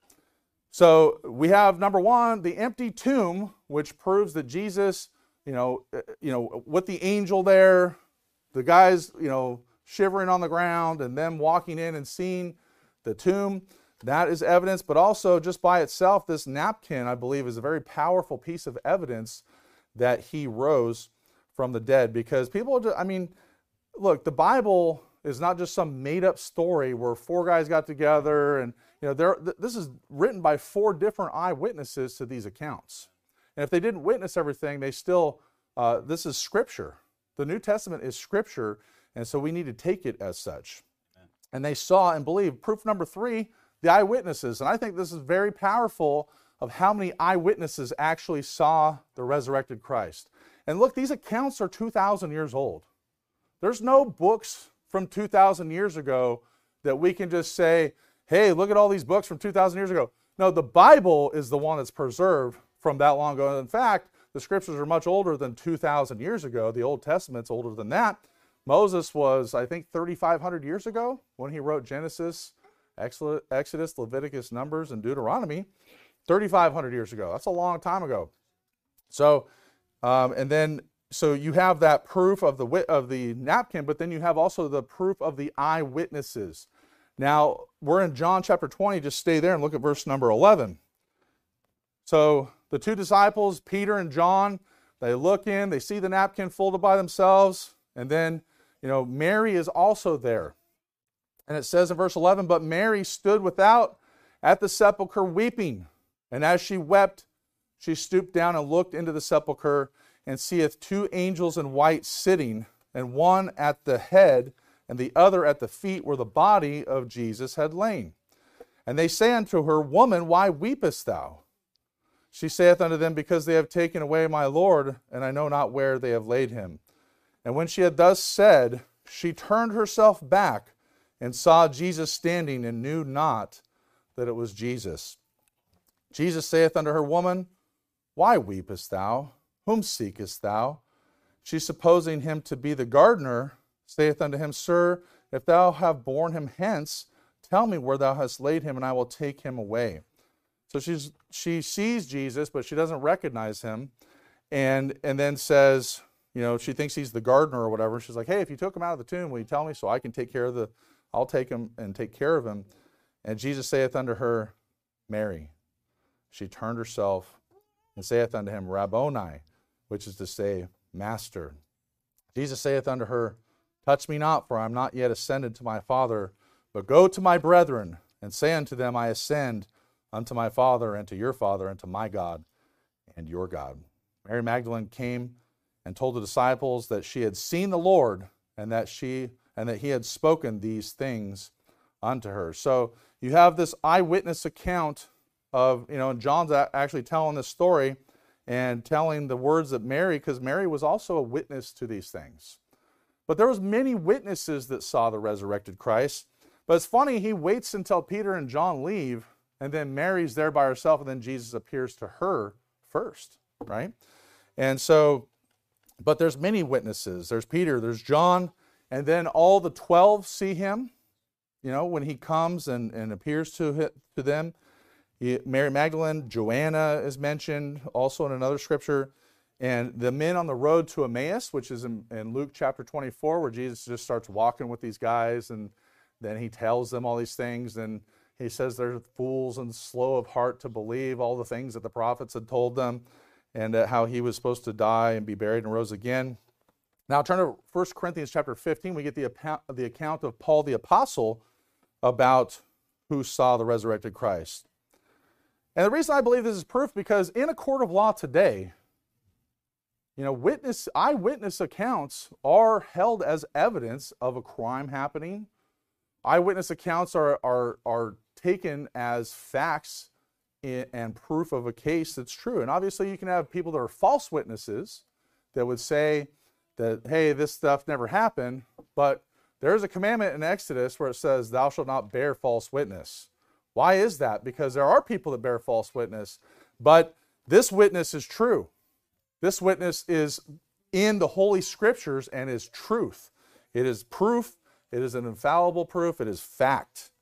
So we have, number one, the empty tomb, which proves that Jesus, you know, you know, with the angel there, the guys, you know, shivering on the ground, and them walking in and seeing the tomb. That is evidence, but also just by itself, this napkin, I believe, is a very powerful piece of evidence that he rose from the dead. Because people, I mean, look, the Bible is not just some made-up story where four guys got together, and you know, there. This is written by four different eyewitnesses to these accounts. And if they didn't witness everything, they still, uh, this is Scripture. The New Testament is Scripture, and so we need to take it as such. Amen. And they saw and believed. Proof number three, the eyewitnesses. And I think this is very powerful of how many eyewitnesses actually saw the resurrected Christ. And look, these accounts are two thousand years old. There's no books from two thousand years ago that we can just say, hey, look at all these books from two thousand years ago. No, the Bible is the one that's preserved from that long ago. In fact, the scriptures are much older than two thousand years ago. The Old Testament's older than that. Moses was, I think, thirty-five hundred years ago when he wrote Genesis, Exodus, Leviticus, Numbers, and Deuteronomy. thirty-five hundred years ago. That's a long time ago. So, um, and then, so you have that proof of the of the napkin, but then you have also the proof of the eyewitnesses. Now, we're in John chapter twenty. Just stay there and look at verse number eleven. So, the two disciples, Peter and John, they look in, they see the napkin folded by themselves, and then, you know, Mary is also there. And it says in verse eleven, but Mary stood without at the sepulchre weeping. And as she wept, she stooped down and looked into the sepulchre, and seeth two angels in white sitting, and one at the head, and the other at the feet where the body of Jesus had lain. And they say unto her, Woman, why weepest thou? She saith unto them, Because they have taken away my Lord, and I know not where they have laid him. And when she had thus said, she turned herself back, and saw Jesus standing, and knew not that it was Jesus. Jesus saith unto her, Woman, why weepest thou? Whom seekest thou? She, supposing him to be the gardener, saith unto him, Sir, if thou have borne him hence, tell me where thou hast laid him, and I will take him away. So she's she sees Jesus, but she doesn't recognize him, and and then says, you know, she thinks he's the gardener or whatever. She's like, hey, if you took him out of the tomb, will you tell me so I can take care of the, I'll take him and take care of him. And Jesus saith unto her, Mary. She turned herself and saith unto him, Rabboni, which is to say, Master. Jesus saith unto her, Touch me not, for I am not yet ascended to my Father, but go to my brethren, and say unto them, I ascend unto my Father, and to your Father, and to my God, and your God. Mary Magdalene came and told the disciples that she had seen the Lord, and that she and that he had spoken these things unto her. So you have this eyewitness account of, you know, and John's actually telling this story and telling the words that Mary, because Mary was also a witness to these things. But there was many witnesses that saw the resurrected Christ. But it's funny, he waits until Peter and John leave, and then Mary's there by herself, and then Jesus appears to her first, right? And so, but there's many witnesses. There's Peter, there's John, and then all the twelve see him, you know, when he comes and, and appears to, to them. Mary Magdalene, Joanna is mentioned also in another scripture. And the men on the road to Emmaus, which is in, in Luke chapter twenty-four, where Jesus just starts walking with these guys, and then he tells them all these things, and he says they're fools and slow of heart to believe all the things that the prophets had told them, and uh, how he was supposed to die and be buried and rose again. Now turn to First Corinthians chapter fifteen. We get the, the account of Paul the Apostle about who saw the resurrected Christ. And the reason I believe this is proof, because in a court of law today, you know, witness, eyewitness accounts are held as evidence of a crime happening. Eyewitness accounts are, are, are taken as facts in, and proof of a case that's true. And obviously you can have people that are false witnesses that would say that, hey, this stuff never happened, but there's a commandment in Exodus where it says, thou shalt not bear false witness. Why is that? Because there are people that bear false witness, but this witness is true. This witness is in the Holy Scriptures and is truth. It is proof. It is an infallible proof. It is fact.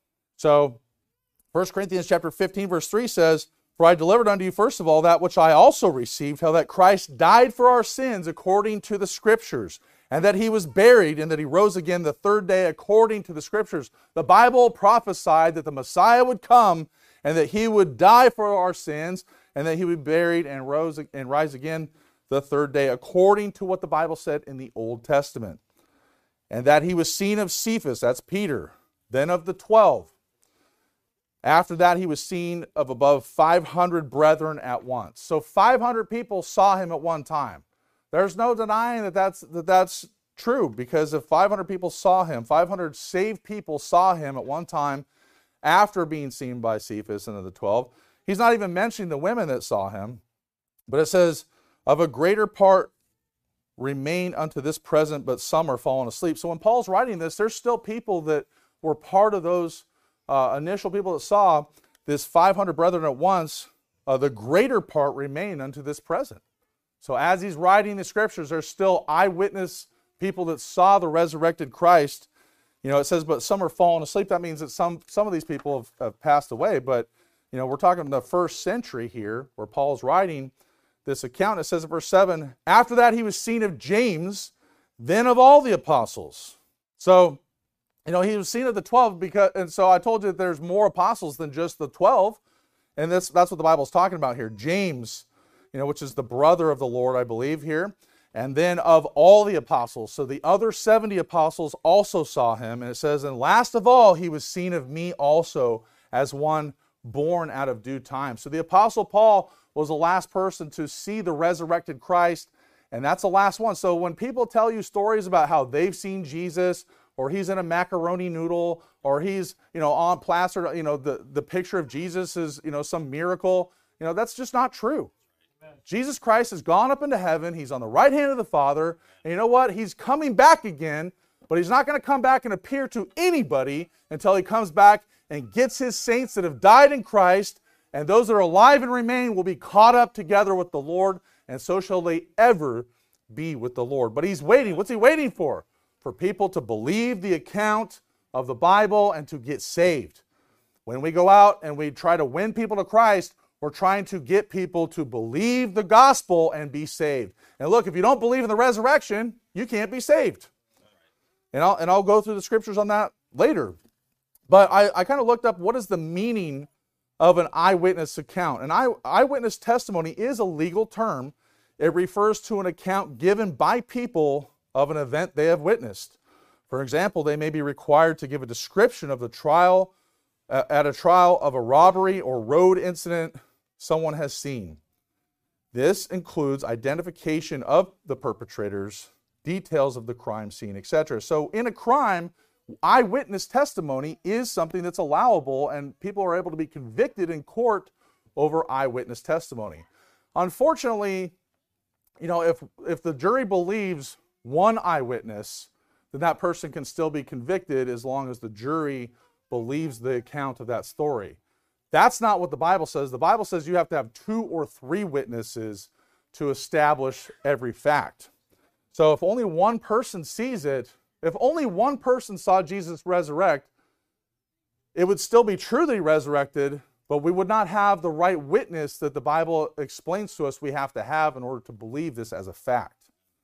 So First Corinthians chapter fifteen, verse three says, for I delivered unto you first of all that which I also received, how that Christ died for our sins according to the Scriptures, and that he was buried, and that he rose again the third day according to the Scriptures. The Bible prophesied that the Messiah would come, and that he would die for our sins, and that he would be buried and rose and rise again the third day, according to what the Bible said in the Old Testament. And that he was seen of Cephas, that's Peter, then of the twelve. After that, he was seen of above five hundred brethren at once. So five hundred people saw him at one time. There's no denying that that's, that that's true, because if five hundred people saw him, five hundred saved people saw him at one time after being seen by Cephas and of the twelve. He's not even mentioning the women that saw him, but it says, of a greater part remain unto this present, but some are fallen asleep. So when Paul's writing this, there's still people that were part of those uh, initial people that saw this five hundred brethren at once. Uh, the greater part remain unto this present. So as he's writing the Scriptures, there's still eyewitness people that saw the resurrected Christ. You know, it says, but some are fallen asleep. That means that some, some of these people have, have passed away, but you know, we're talking the first century here where Paul's writing this account. It says in verse seven, after that he was seen of James, then of all the apostles. So, you know, he was seen of the twelve, because, and so I told you that there's more apostles than just the twelve. And that's, that's what the Bible's talking about here. James, you know, which is the brother of the Lord, I believe here. And then of all the apostles. So the other seventy apostles also saw him. And it says, and last of all, he was seen of me also, as one born out of due time. So the Apostle Paul was the last person to see the resurrected Christ, and that's the last one. So when people tell you stories about how they've seen Jesus, or he's in a macaroni noodle, or he's, you know, on plaster, you know, the, the picture of Jesus is, you know, some miracle, you know, that's just not true. Amen. Jesus Christ has gone up into heaven. He's on the right hand of the Father, and you know what? He's coming back again, but he's not going to come back and appear to anybody until he comes back and gets his saints that have died in Christ, and those that are alive and remain will be caught up together with the Lord, and so shall they ever be with the Lord. But he's waiting. What's he waiting for? For people to believe the account of the Bible and to get saved. When we go out and we try to win people to Christ, we're trying to get people to believe the gospel and be saved. And look, if you don't believe in the resurrection, you can't be saved. And I'll, and I'll go through the scriptures on that later. But I, I kind of looked up what is the meaning of an eyewitness account. An eye, eyewitness testimony is a legal term. It refers to an account given by people of an event they have witnessed. For example, they may be required to give a description of the trial, uh, at a trial of a robbery or road incident someone has seen. This includes identification of the perpetrators details of the crime scene, et cetera. So in a crime, eyewitness testimony is something that's allowable, and people are able to be convicted in court over eyewitness testimony. Unfortunately, you know, if if the jury believes one eyewitness, then that person can still be convicted as long as the jury believes the account of that story. That's not what the Bible says. The Bible says you have to have two or three witnesses to establish every fact. So if only one person sees it, if only one person saw Jesus resurrect, it would still be true that he resurrected, but we would not have the right witness that the Bible explains to us we have to have in order to believe this as a fact.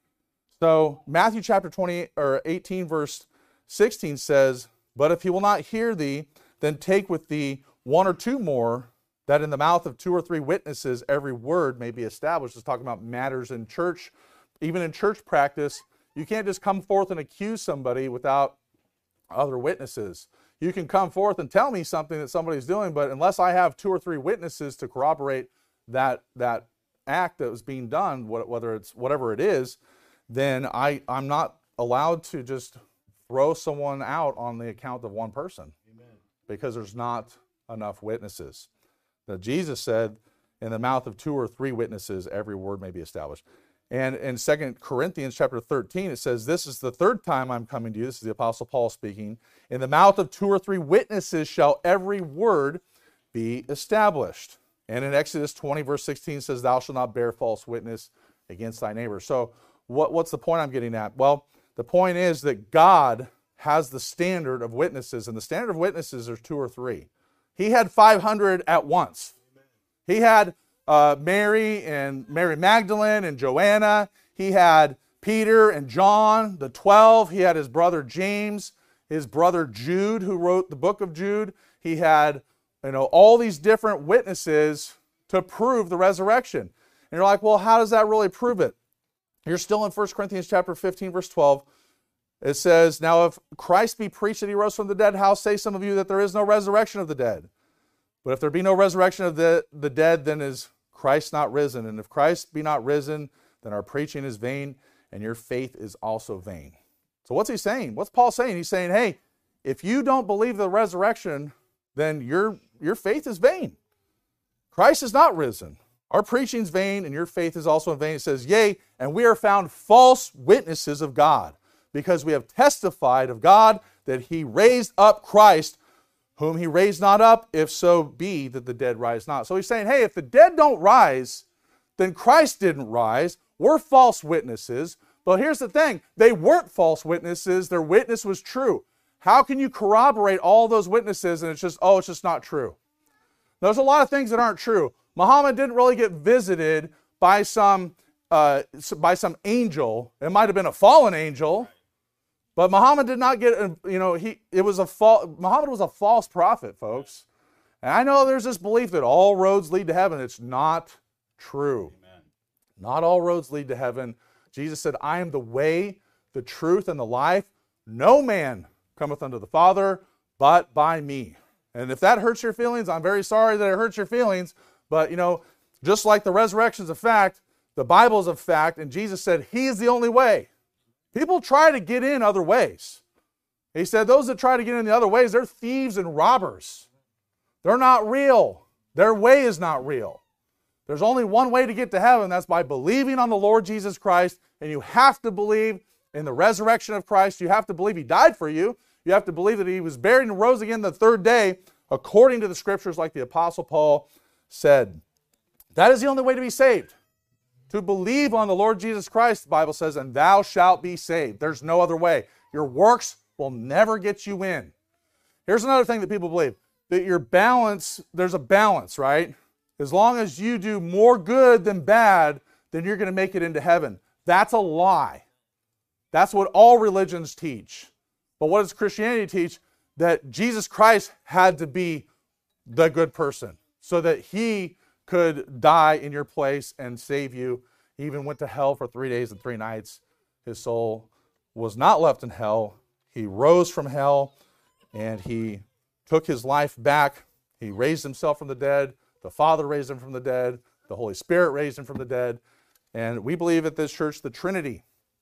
So Matthew chapter twenty or eighteen verse sixteen says, "But if he will not hear thee, then take with thee one or two more, that in the mouth of two or three witnesses every word may be established." It's talking about matters in church, even in church practice. You can't just come forth and accuse somebody without other witnesses. You can come forth and tell me something that somebody's doing, but unless I have two or three witnesses to corroborate that that act that was being done, whether it's whatever it is, then I, I'm not allowed to just throw someone out on the account of one person. Amen. Because there's not enough witnesses. Now, Jesus said, in the mouth of two or three witnesses, every word may be established. And in Second Corinthians chapter thirteen, it says, "This is the third time I'm coming to you." This is the Apostle Paul speaking. "In the mouth of two or three witnesses shall every word be established." And in Exodus twenty, verse sixteen says, "Thou shalt not bear false witness against thy neighbor." So what, what's the point I'm getting at? Well, the point is that God has the standard of witnesses, and the standard of witnesses is two or three. He had five hundred at once. He had uh, Mary and Mary Magdalene and Joanna. He had Peter and John, the twelve. He had his brother James, his brother Jude, who wrote the book of Jude. He had, you know, all these different witnesses to prove the resurrection. And you're like, well, how does that really prove it? You're still in First Corinthians chapter fifteen, verse twelve. It says, "Now if Christ be preached that he rose from the dead, how say some of you that there is no resurrection of the dead? But if there be no resurrection of the, the dead, then is Christ not risen? And if Christ be not risen, then our preaching is vain, and your faith is also vain." So what's he saying? What's Paul saying? He's saying, hey, if you don't believe the resurrection, then your, your faith is vain. Christ is not risen. Our preaching is vain, and your faith is also in vain. It says, "Yea, and we are found false witnesses of God, because we have testified of God that he raised up Christ, whom he raised not up, if so be that the dead rise not." So he's saying, hey, if the dead don't rise, then Christ didn't rise. We're false witnesses. But here's the thing. They weren't false witnesses. Their witness was true. How can you corroborate all those witnesses and it's just, oh, it's just not true? There's a lot of things that aren't true. Muhammad didn't really get visited by some, uh, by some angel. It might have been a fallen angel. But Muhammad did not get, you know, he, it was a false, Muhammad was a false prophet, folks. And I know there's this belief that all roads lead to heaven. It's not true. Amen. Not all roads lead to heaven. Jesus said, "I am the way, the truth, and the life. No man cometh unto the Father but by me." And if that hurts your feelings, I'm very sorry that it hurts your feelings. But, you know, just like the resurrection is a fact, the Bible is a fact, and Jesus said he is the only way. People try to get in other ways. He said those that try to get in the other ways, they're thieves and robbers. They're not real. Their way is not real. There's only one way to get to heaven. That's by believing on the Lord Jesus Christ. And you have to believe in the resurrection of Christ. You have to believe he died for you. You have to believe that he was buried and rose again the third day, according to the scriptures, like the Apostle Paul said. That is the only way to be saved. To believe on the Lord Jesus Christ, the Bible says, "and thou shalt be saved." There's no other way. Your works will never get you in. Here's another thing that people believe. That your balance, there's a balance, right? As long as you do more good than bad, then you're going to make it into heaven. That's a lie. That's what all religions teach. But what does Christianity teach? That Jesus Christ had to be the good person so that he could die in your place and save you. He even went to hell for three days and three nights. His soul was not left in hell. He rose from hell and he took his life back. He raised himself from the dead. The Father raised him from the dead. The Holy Spirit raised him from the dead. And we believe at this church the Trinity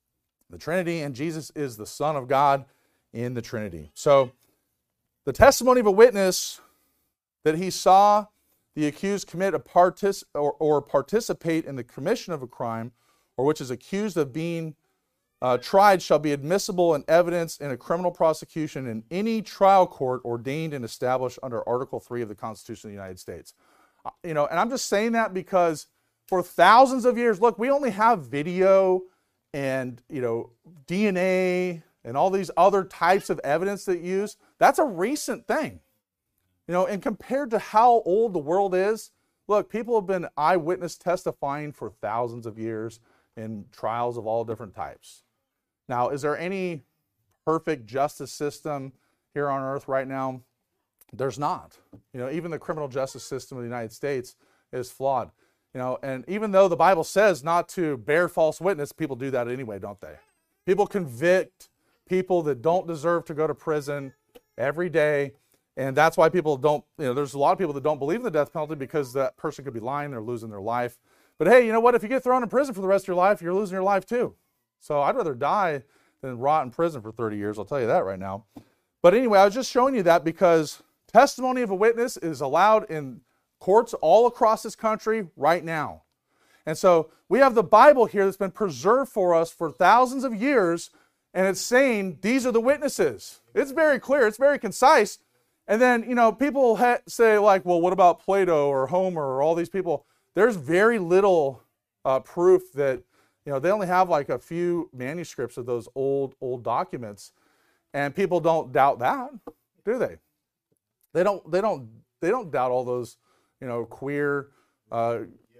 the Trinity, and Jesus is the Son of God in the Trinity. So the testimony of a witness that he saw the accused commit a partic- or, or participate in the commission of a crime, or which is accused of being uh, tried, shall be admissible in evidence in a criminal prosecution in any trial court ordained and established under Article three of the Constitution of the United States. Uh, you know, and I'm just saying that because for thousands of years, look, we only have video and, you know, D N A and all these other types of evidence that you use. That's a recent thing. You know, and compared to how old the world is, look, people have been eyewitness testifying for thousands of years in trials of all different types. Now, is there any perfect justice system here on earth right now? There's not. You know, even the criminal justice system of the United States is flawed. You know, and even though the Bible says not to bear false witness, people do that anyway, don't they? People convict people that don't deserve to go to prison every day. And that's why people don't, you know, there's a lot of people that don't believe in the death penalty because that person could be lying, they're losing their life. But hey, you know what? If you get thrown in prison for the rest of your life, you're losing your life too. So I'd rather die than rot in prison for thirty years, I'll tell you that right now. But anyway, I was just showing you that because testimony of a witness is allowed in courts all across this country right now. And so we have the Bible here that's been preserved for us for thousands of years, and it's saying these are the witnesses. It's very clear, it's very concise. And then, you know, people ha- say like, well, what about Plato or Homer or all these people? There's very little uh, proof that, you know, they only have like a few manuscripts of those old, old documents. And people don't doubt that, do they? They don't, they don't, they don't doubt all those, you know, queer uh,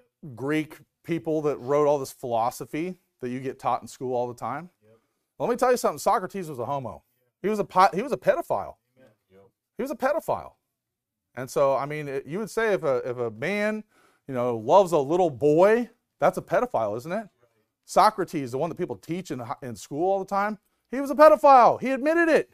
Greek people that wrote all this philosophy that you get taught in school all the time. Well, let me tell you something. Socrates was a homo. He was a, he was a pedophile. He was a pedophile. And so, I mean, it, you would say if a, if a man, you know, loves a little boy, that's a pedophile, isn't it? Socrates, the one that people teach in, in school all the time, he was a pedophile. He admitted it.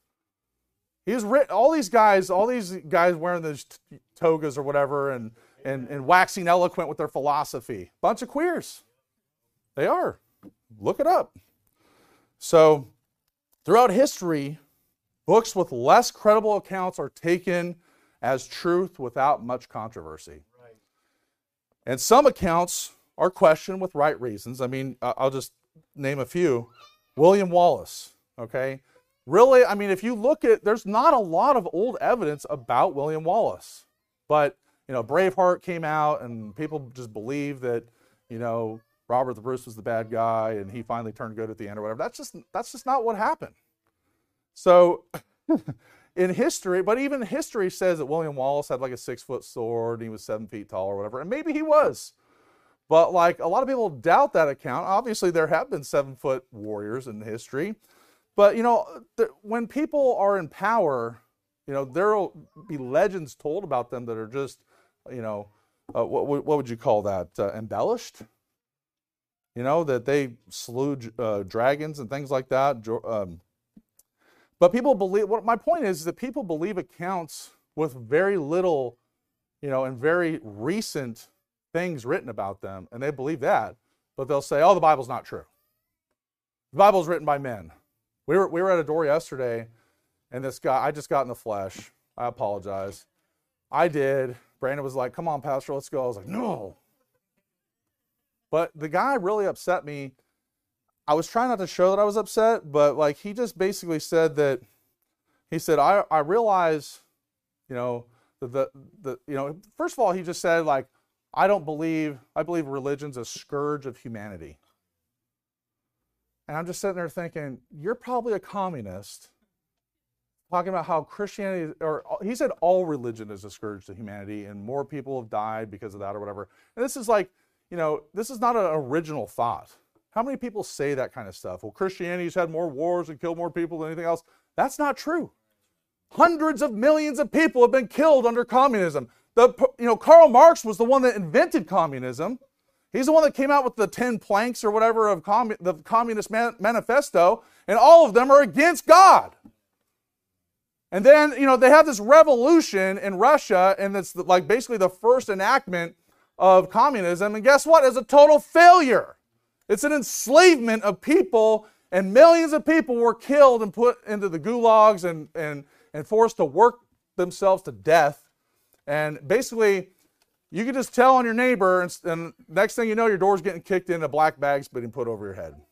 He was writ- all these guys, all these guys wearing those t- togas or whatever and, and, and waxing eloquent with their philosophy. Bunch of queers. They are. Look it up. So, throughout history, books with less credible accounts are taken as truth without much controversy. Right. And some accounts are questioned with right reasons. I mean, I'll just name a few. William Wallace, okay? Really, I mean, if you look at, there's not a lot of old evidence about William Wallace. But, you know, Braveheart came out and people just believe that, you know, Robert the Bruce was the bad guy and he finally turned good at the end or whatever. That's just, that's just not what happened. So, in history, but even history says that William Wallace had like a six-foot sword and he was seven feet tall or whatever, and maybe he was. But like a lot of people doubt that account. Obviously, there have been seven-foot warriors in history. But, you know, th- when people are in power, you know, there will be legends told about them that are just, you know, uh, what, what would you call that? Uh, embellished? You know, that they slew uh, dragons and things like that. Um, But people believe, what my point is, is that people believe accounts with very little, you know, and very recent things written about them, and they believe that, but they'll say, oh, the Bible's not true. The Bible's written by men. We were, we were at a door yesterday, and this guy, I just got in the flesh. I apologize. I did. Brandon was like, come on, Pastor, let's go. I was like, no. But the guy really upset me. I was trying not to show that I was upset, but like he just basically said that, he said, I, I realize, you know, the, the, the, you know, first of all, he just said like, I don't believe, I believe religion's a scourge of humanity. And I'm just sitting there thinking, you're probably a communist talking about how Christianity, or he said all religion is a scourge to humanity and more people have died because of that or whatever. And this is like, you know, this is not an original thought. How many people say that kind of stuff? Well, Christianity's had more wars and killed more people than anything else. That's not true. Hundreds of millions of people have been killed under communism. The, you know, Karl Marx was the one that invented communism. He's the one that came out with the ten planks or whatever of commun- the Communist Man- Manifesto, and all of them are against God. And then, you know, they have this revolution in Russia, and it's like basically the first enactment of communism, and guess what? It's a total failure. It's an enslavement of people And millions of people were killed and put into the gulags and, and, and forced to work themselves to death. And basically, you could just tell on your neighbor, and, and next thing you know, your door's getting kicked in, a black bag's being put over your head.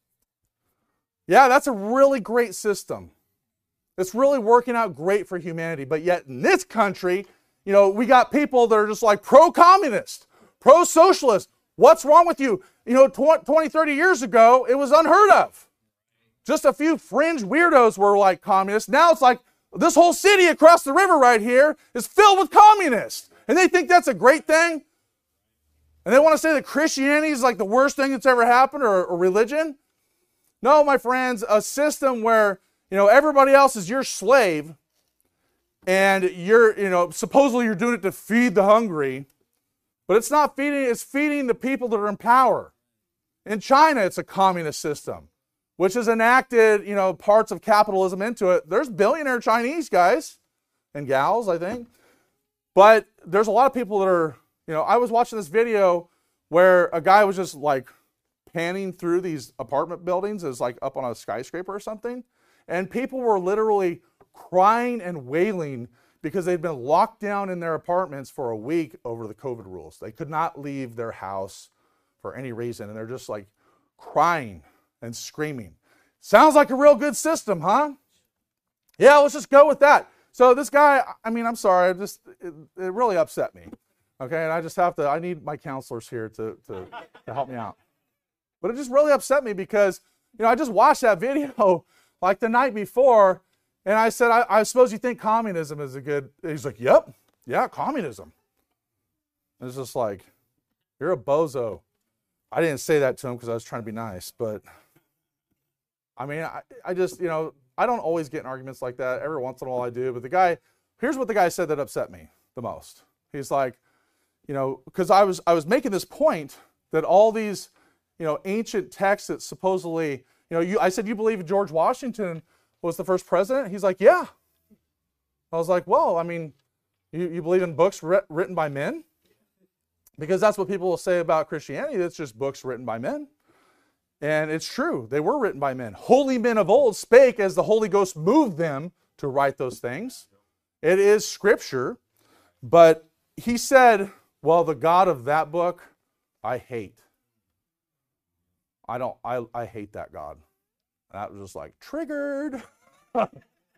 Yeah, that's a really great system. It's really working out great for humanity. But yet in this country, you know, we got people that are just like pro-communist, pro-socialist. What's wrong with you? You know, twenty, thirty years ago, it was unheard of. Just a few fringe weirdos were like communists. Now it's like this whole city across the river right here is filled with communists. And they think that's a great thing. And they want to say that Christianity is like the worst thing that's ever happened, or, or religion. No, my friends, a system where, you know, everybody else is your slave and you're, you know, supposedly you're doing it to feed the hungry, but it's not feeding, it's feeding the people that are in power. In China, it's a communist system, which has enacted, you know, parts of capitalism into it. There's billionaire Chinese guys and gals, I think. But there's a lot of people that are, you know, I was watching this video where a guy was just like panning through these apartment buildings as like up on a skyscraper or something. And people were literally crying and wailing because they'd been locked down in their apartments for a week over the COVID rules. They could not leave their house for any reason. And they're just like crying and screaming. Sounds like a real good system, huh? Yeah, let's just go with that. So this guy, I mean, I'm sorry, it just, it, it really upset me. Okay, and I just have to, I need my counselors here to, to, to help me out. But it just really upset me because, you know, I just watched that video like the night before, and I said, I, I suppose you think communism is a good, he's like, yep, yeah, communism. And it's just like, you're a bozo. I didn't say that to him because I was trying to be nice, but I mean, I, I just, you know, I don't always get in arguments like that. Every once in a while I do, but the guy, here's what the guy said that upset me the most. He's like, you know, because I was, I was making this point that all these, you know, ancient texts that supposedly, you know, you, I said, you believe George Washington was the first president? He's like, yeah. I was like, well, I mean, you, you believe in books writ, written by men? Because that's what people will say about Christianity. It's just books written by men. And it's true. They were written by men. Holy men of old spake as the Holy Ghost moved them to write those things. It is scripture. But he said, well, the God of that book, I hate. I don't, I, I hate that God. That was just like, triggered. I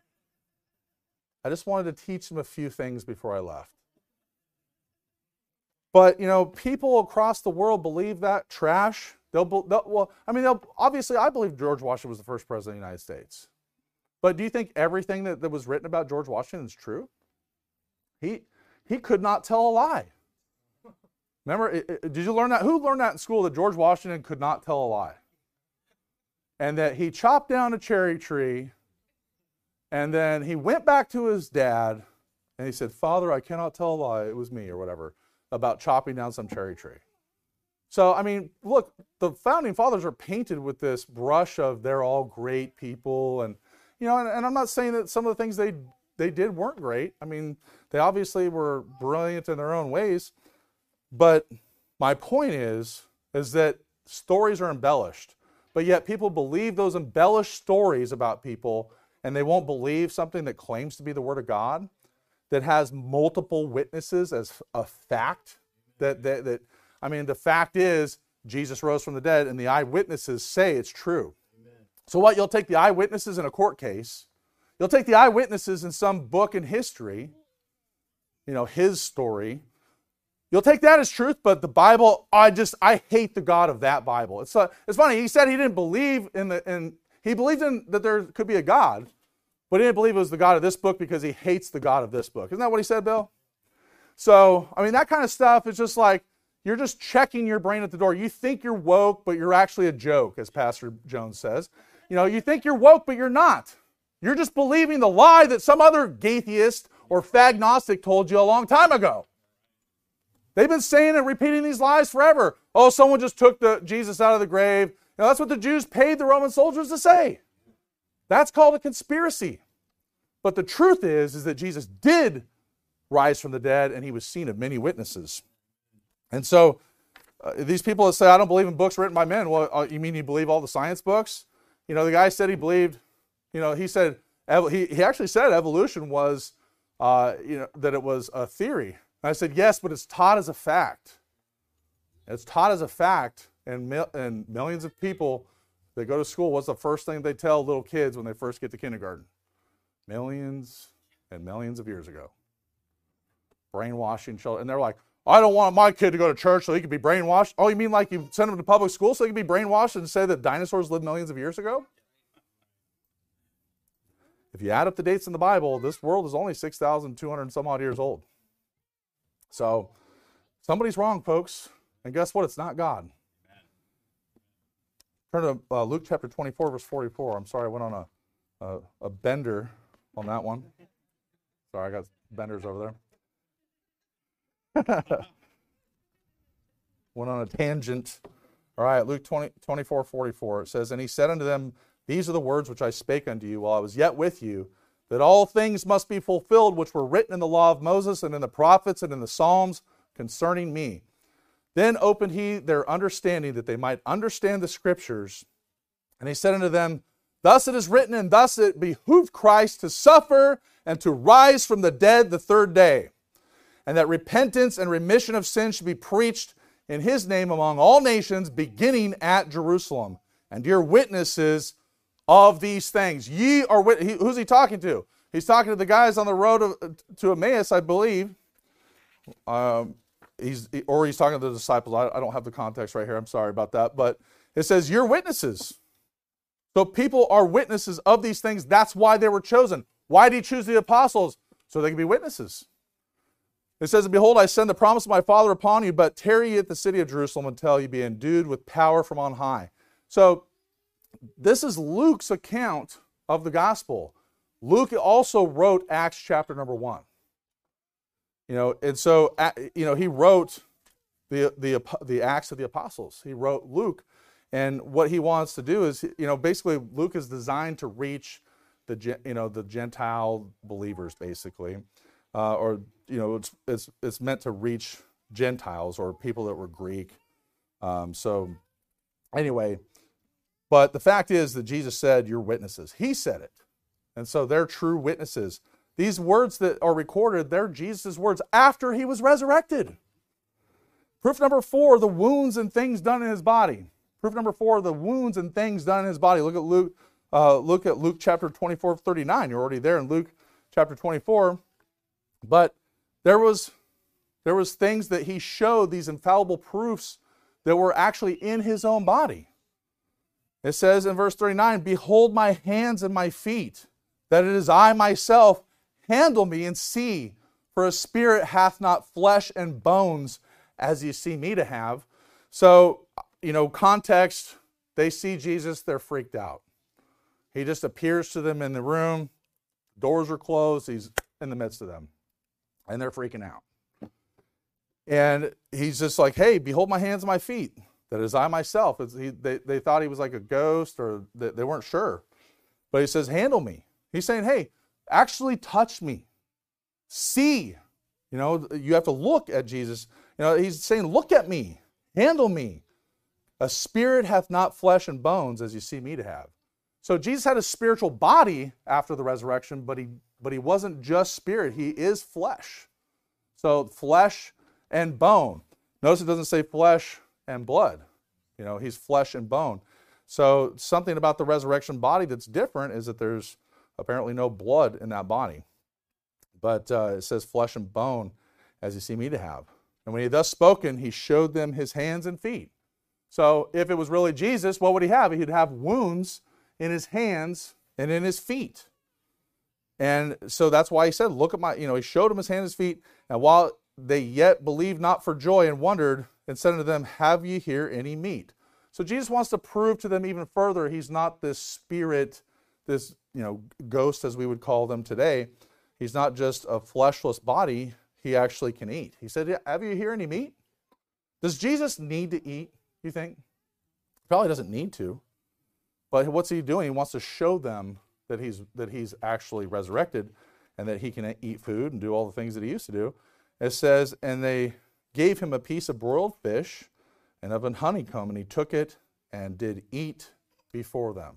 just wanted to teach him a few things before I left. But, you know, people across the world believe that trash. They'll, they'll well, I mean, they'll, obviously, I believe George Washington was the first president of the United States. But do you think everything that, that was written about George Washington is true? He, he could not tell a lie. Remember, it, it, did you learn that? Who learned that in school, that George Washington could not tell a lie? And that he chopped down a cherry tree, and then he went back to his dad, and he said, Father, I cannot tell a lie, it was me, or whatever, about chopping down some cherry tree. So, I mean, look, the founding fathers are painted with this brush of they're all great people, and, you know, and, and I'm not saying that some of the things they, they did weren't great. I mean, they obviously were brilliant in their own ways. But my point is, is that stories are embellished, but yet people believe those embellished stories about people, and they won't believe something that claims to be the Word of God, that has multiple witnesses as a fact. That, that, that I mean, the fact is, Jesus rose from the dead, and the eyewitnesses say it's true. Amen. So what, you'll take the eyewitnesses in a court case, you'll take the eyewitnesses in some book in history, you know, his story, you'll take that as truth, but the Bible, I just, I hate the God of that Bible. It's uh, it's funny, he said he didn't believe in the, in, he believed in that there could be a God, but he didn't believe it was the God of this book because he hates the God of this book. Isn't that what he said, Bill? So, I mean, that kind of stuff is just like, you're just checking your brain at the door. You think you're woke, but you're actually a joke, as Pastor Jones says. You know, you think you're woke, but you're not. You're just believing the lie that some other atheist or fagnostic told you a long time ago. They've been saying and repeating these lies forever. Oh, someone just took the Jesus out of the grave. You know, that's what the Jews paid the Roman soldiers to say. That's called a conspiracy. But the truth is, is that Jesus did rise from the dead, and he was seen of many witnesses. And so uh, these people that say, I don't believe in books written by men, well, uh, you mean you believe all the science books? you know, the guy said he believed, you know, he said, he, he actually said evolution was, uh, you know, that it was a theory. And I said, yes, but it's taught as a fact. It's taught as a fact, and, mil- and millions of people that go to school, what's the first thing they tell little kids when they first get to kindergarten? Millions and millions of years ago. Brainwashing children. And they're like, I don't want my kid to go to church so he can be brainwashed. Oh, you mean like you send him to public school so he can be brainwashed and say that dinosaurs lived millions of years ago? If you add up the dates in the Bible, this world is only six thousand two hundred and some odd years old. So somebody's wrong, folks. And guess what? It's not God. Turn to uh, Luke chapter twenty-four, verse forty-four. I'm sorry, I went on a, a, a bender on that one. Sorry, I got benders over there. Went on a tangent. All right, Luke twenty, twenty-four, forty-four. It says, and he said unto them, these are the words which I spake unto you while I was yet with you, that all things must be fulfilled which were written in the law of Moses and in the prophets and in the Psalms concerning me. Then opened he their understanding that they might understand the scriptures. And he said unto them, thus it is written, and thus it behooved Christ to suffer and to rise from the dead the third day, and that repentance and remission of sins should be preached in his name among all nations, beginning at Jerusalem. And you're witnesses of these things. Ye are wit- he, who's he talking to? He's talking to the guys on the road of, to Emmaus, I believe. Um, he's or he's talking to the disciples. I, I don't have the context right here. I'm sorry about that. But it says you're witnesses. So people are witnesses of these things. That's why they were chosen. Why did he choose the apostles? So they can be witnesses. It says, behold, I send the promise of my Father upon you, but tarry ye at the city of Jerusalem until you be endued with power from on high. So this is Luke's account of the gospel. Luke also wrote Acts chapter number one. You know, and so, you know, he wrote the, the, the Acts of the Apostles. He wrote Luke. And what he wants to do is, you know, basically Luke is designed to reach the, you know, the Gentile believers, basically. Uh, or, you know, it's, it's, it's meant to reach Gentiles or people that were Greek. Um, so anyway, but the fact is that Jesus said, you're witnesses. He said it. And so they're true witnesses. These words that are recorded, they're Jesus' words after he was resurrected. Proof number four, the wounds and things done in his body. Proof number four, the wounds and things done in his body. Look at Luke, uh, look at Luke chapter twenty-four, thirty-nine. You're already there in Luke chapter twenty-four. But there was, there was things that he showed, these infallible proofs that were actually in his own body. It says in verse thirty-nine, behold my hands and my feet, that it is I myself. Handle me and see, for a spirit hath not flesh and bones as you see me to have. So, you know, context, they see Jesus, they're freaked out. He just appears to them in the room, doors are closed, he's in the midst of them, and they're freaking out. And he's just like, hey, behold my hands and my feet, that is I myself. It's, he, they, they thought he was like a ghost, or they, they weren't sure. But he says, handle me. He's saying, hey, actually touch me. See. You know, you have to look at Jesus. You know, he's saying, look at me. Handle me. A spirit hath not flesh and bones as you see me to have. So Jesus had a spiritual body after the resurrection, but he but he wasn't just spirit. He is flesh. So flesh and bone. Notice it doesn't say flesh and blood. You know, he's flesh and bone. So something about the resurrection body that's different is that there's apparently no blood in that body. But uh, it says flesh and bone as you see me to have. And when he thus spoken, he showed them his hands and feet. So if it was really Jesus, what would he have? He'd have wounds in his hands and in his feet. And so that's why he said, look at my, you know, he showed him his hands and his feet. And while they yet believed not for joy and wondered, and said unto them, have ye here any meat? So Jesus wants to prove to them even further, he's not this spirit, this, you know, ghost as we would call them today. He's not just a fleshless body. He actually can eat. He said, have you here any meat? Does Jesus need to eat, you think? Probably doesn't need to. But what's he doing? He wants to show them that he's that he's actually resurrected and that he can eat food and do all the things that he used to do. It says, and they gave him a piece of broiled fish and of an honeycomb, and he took it and did eat before them.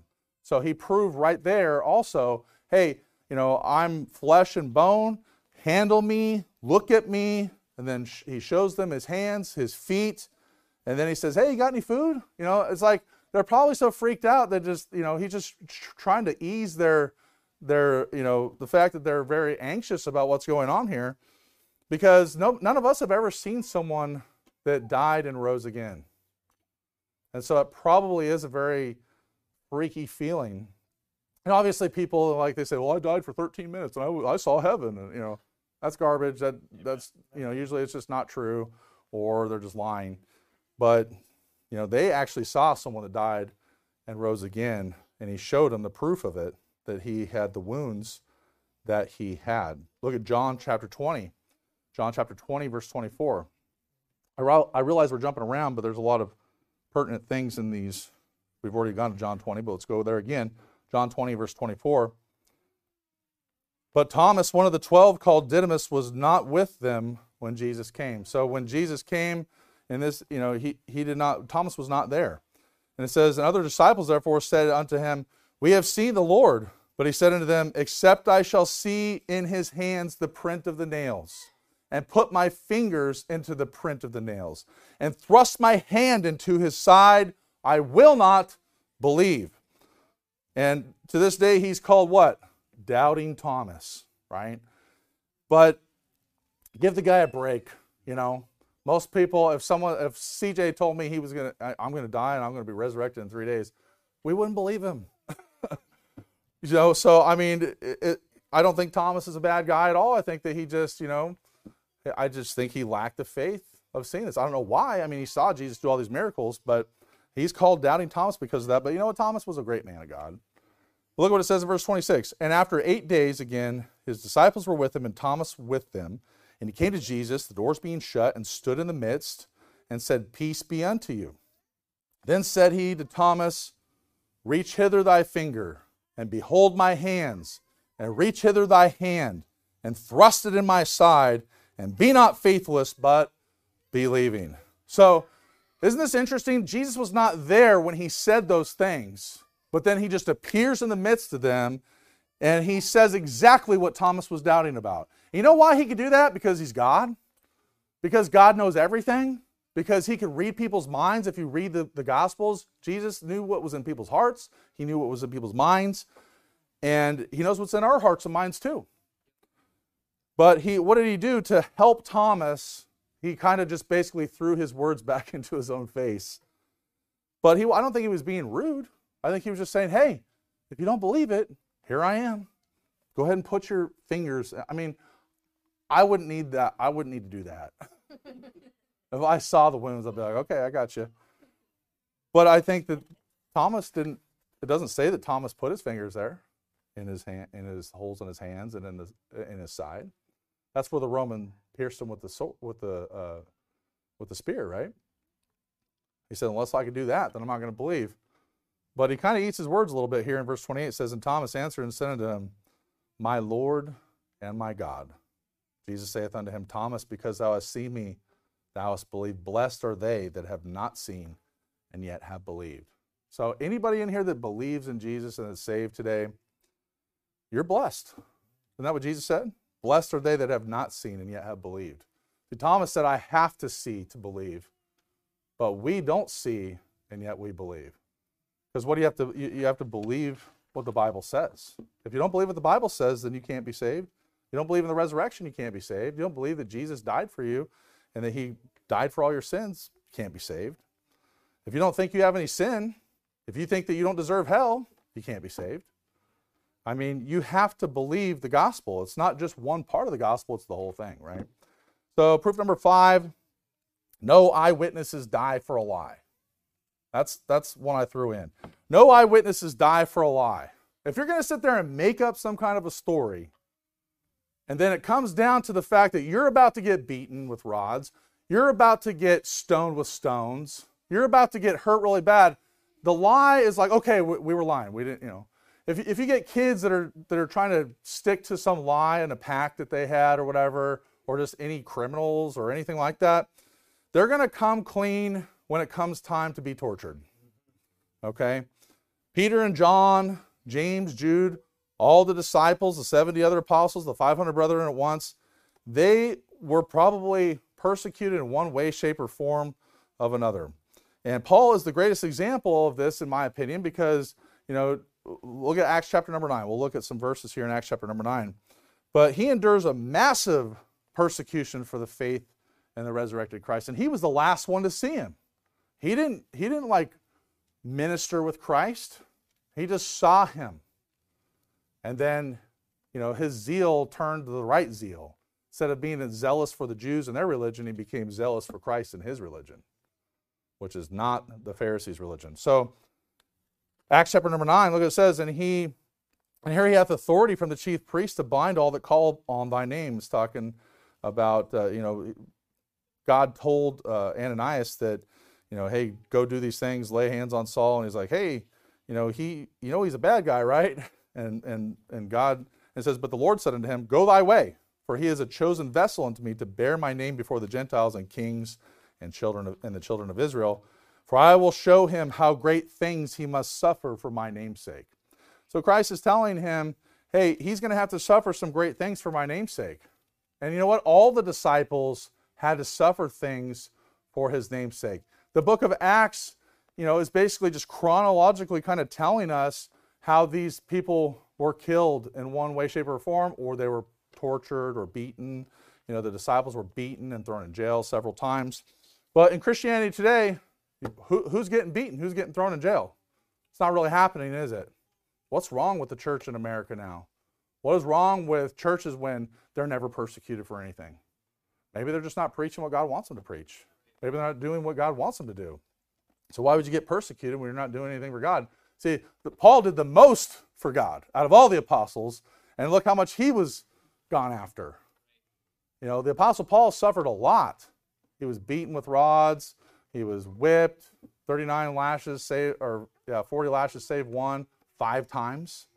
So he proved right there also, hey, you know, I'm flesh and bone, handle me, look at me, and then sh- he shows them his hands, his feet, and then he says, hey, you got any food? You know, it's like they're probably so freaked out that just, you know, he's just tr- trying to ease their, their, you know, the fact that they're very anxious about what's going on here, because no, none of us have ever seen someone that died and rose again. And so it probably is a very freaky feeling. And obviously people, like they say, well, I died for thirteen minutes and I, I saw heaven. And, you know, that's garbage. That That's, you know, usually it's just not true, or they're just lying. But, you know, they actually saw someone that died and rose again, and he showed them the proof of it, that he had the wounds that he had. Look at John chapter twenty. John chapter twenty, verse twenty-four. I, re- I realize we're jumping around, but there's a lot of pertinent things in these. We've already gone to John twenty, but let's go there again. John twenty, verse twenty-four. But Thomas, one of the twelve, called Didymus, was not with them when Jesus came. So when Jesus came, in this, you know, he, he did not, Thomas was not there. And it says, and other disciples therefore said unto him, we have seen the Lord. But he said unto them, except I shall see in his hands the print of the nails, and put my fingers into the print of the nails, and thrust my hand into his side, I will not believe. And to this day, he's called what? Doubting Thomas, right? But give the guy a break, you know. Most people, if someone, if C J told me he was going to, I'm going to die and I'm going to be resurrected in three days, we wouldn't believe him. You know, so, I mean, it, it, I don't think Thomas is a bad guy at all. I think that he just, you know, I just think he lacked the faith of seeing this. I don't know why. I mean, he saw Jesus do all these miracles, but he's called Doubting Thomas because of that. But you know what? Thomas was a great man of God. Look what it says in verse twenty-six. And after eight days, again, his disciples were with him and Thomas with them. And he came to Jesus, the doors being shut, and stood in the midst and said, peace be unto you. Then said he to Thomas, reach hither thy finger, and behold my hands, and reach hither thy hand, and thrust it in my side, and be not faithless, but believing. So, isn't this interesting? Jesus was not there when he said those things, but then he just appears in the midst of them, and he says exactly what Thomas was doubting about. You know why he could do that? Because he's God. Because God knows everything. Because he could read people's minds. If you read the, the Gospels, Jesus knew what was in people's hearts. He knew what was in people's minds. And he knows what's in our hearts and minds too. But he, what did he do to help Thomas? He kind of just basically threw his words back into his own face. But he, I don't think he was being rude. I think he was just saying, hey, if you don't believe it, here I am. Go ahead and put your fingers. I mean, I wouldn't need that. I wouldn't need to do that. If I saw the wounds, I'd be like, okay, I got you. But I think that Thomas didn't, it doesn't say that Thomas put his fingers there in his hand, in his holes in his hands and in the in his side. That's where the Roman pierced him with the sword, with the uh, with the spear, right? He said, unless I can do that, then I'm not going to believe. But he kind of eats his words a little bit here in verse twenty-eight. It says, and Thomas answered and said unto him, my Lord and my God. Jesus saith unto him, Thomas, because thou hast seen me, thou hast believed. Blessed are they that have not seen and yet have believed. So anybody in here that believes in Jesus and is saved today, you're blessed. Isn't that what Jesus said? Blessed are they that have not seen and yet have believed. See, Thomas said, I have to see to believe. But we don't see and yet we believe. Because what do you have to, you, you have to believe what the Bible says. If you don't believe what the Bible says, then you can't be saved. You don't believe in the resurrection, you can't be saved. You don't believe that Jesus died for you and that he died for all your sins, you can't be saved. If you don't think you have any sin, if you think that you don't deserve hell, you can't be saved. I mean, you have to believe the gospel. It's not just one part of the gospel, it's the whole thing, right? So proof number five, no eyewitnesses die for a lie. That's, that's one I threw in. No eyewitnesses die for a lie. If you're going to sit there and make up some kind of a story, and then it comes down to the fact that you're about to get beaten with rods, you're about to get stoned with stones, you're about to get hurt really bad, the lie is like, okay, we, we were lying. We didn't, you know. If, if you get kids that are, that are trying to stick to some lie in a pact that they had or whatever, or just any criminals or anything like that, they're going to come clean when it comes time to be tortured. Okay? Peter and John, James, Jude, all the disciples, the seventy other apostles, the five hundred brethren at once, they were probably persecuted in one way, shape, or form of another. And Paul is the greatest example of this, in my opinion, because, you know, look at Acts chapter number nine. We'll look at some verses here in Acts chapter number nine. But he endures a massive persecution for the faith in the resurrected Christ. And he was the last one to see him. He didn't, he didn't like minister with Christ. He just saw him. And then, you know, his zeal turned to the right zeal. Instead of being zealous for the Jews and their religion, he became zealous for Christ and his religion, which is not the Pharisees' religion. So, Acts chapter number nine, look what it says, and he, and here he hath authority from the chief priest to bind all that call on thy name. It's talking about, uh, you know, God told uh, Ananias that, you know, hey, go do these things, lay hands on Saul, and he's like, hey, you know, he, you know, he's a bad guy, right? And and and God, and says, but the Lord said unto him, go thy way, for he is a chosen vessel unto me to bear my name before the Gentiles and kings and children of, and the children of Israel. For I will show him how great things he must suffer for my name's sake. So Christ is telling him, hey, he's going to have to suffer some great things for my name's sake. And you know what? All the disciples had to suffer things for his name's sake. The book of Acts, you know, is basically just chronologically kind of telling us how these people were killed in one way, shape, or form, or they were tortured or beaten. You know, the disciples were beaten and thrown in jail several times. But in Christianity today, who, who's getting beaten? Who's getting thrown in jail? It's not really happening, is it? What's wrong with the church in America now? What is wrong with churches when they're never persecuted for anything? Maybe they're just not preaching what God wants them to preach. Maybe they're not doing what God wants them to do. So why would you get persecuted when you're not doing anything for God? See, Paul did the most for God out of all the apostles, and look how much he was gone after. You know, the apostle Paul suffered a lot. He was beaten with rods. He was whipped, thirty-nine lashes, save, or yeah, forty lashes, save one, five times.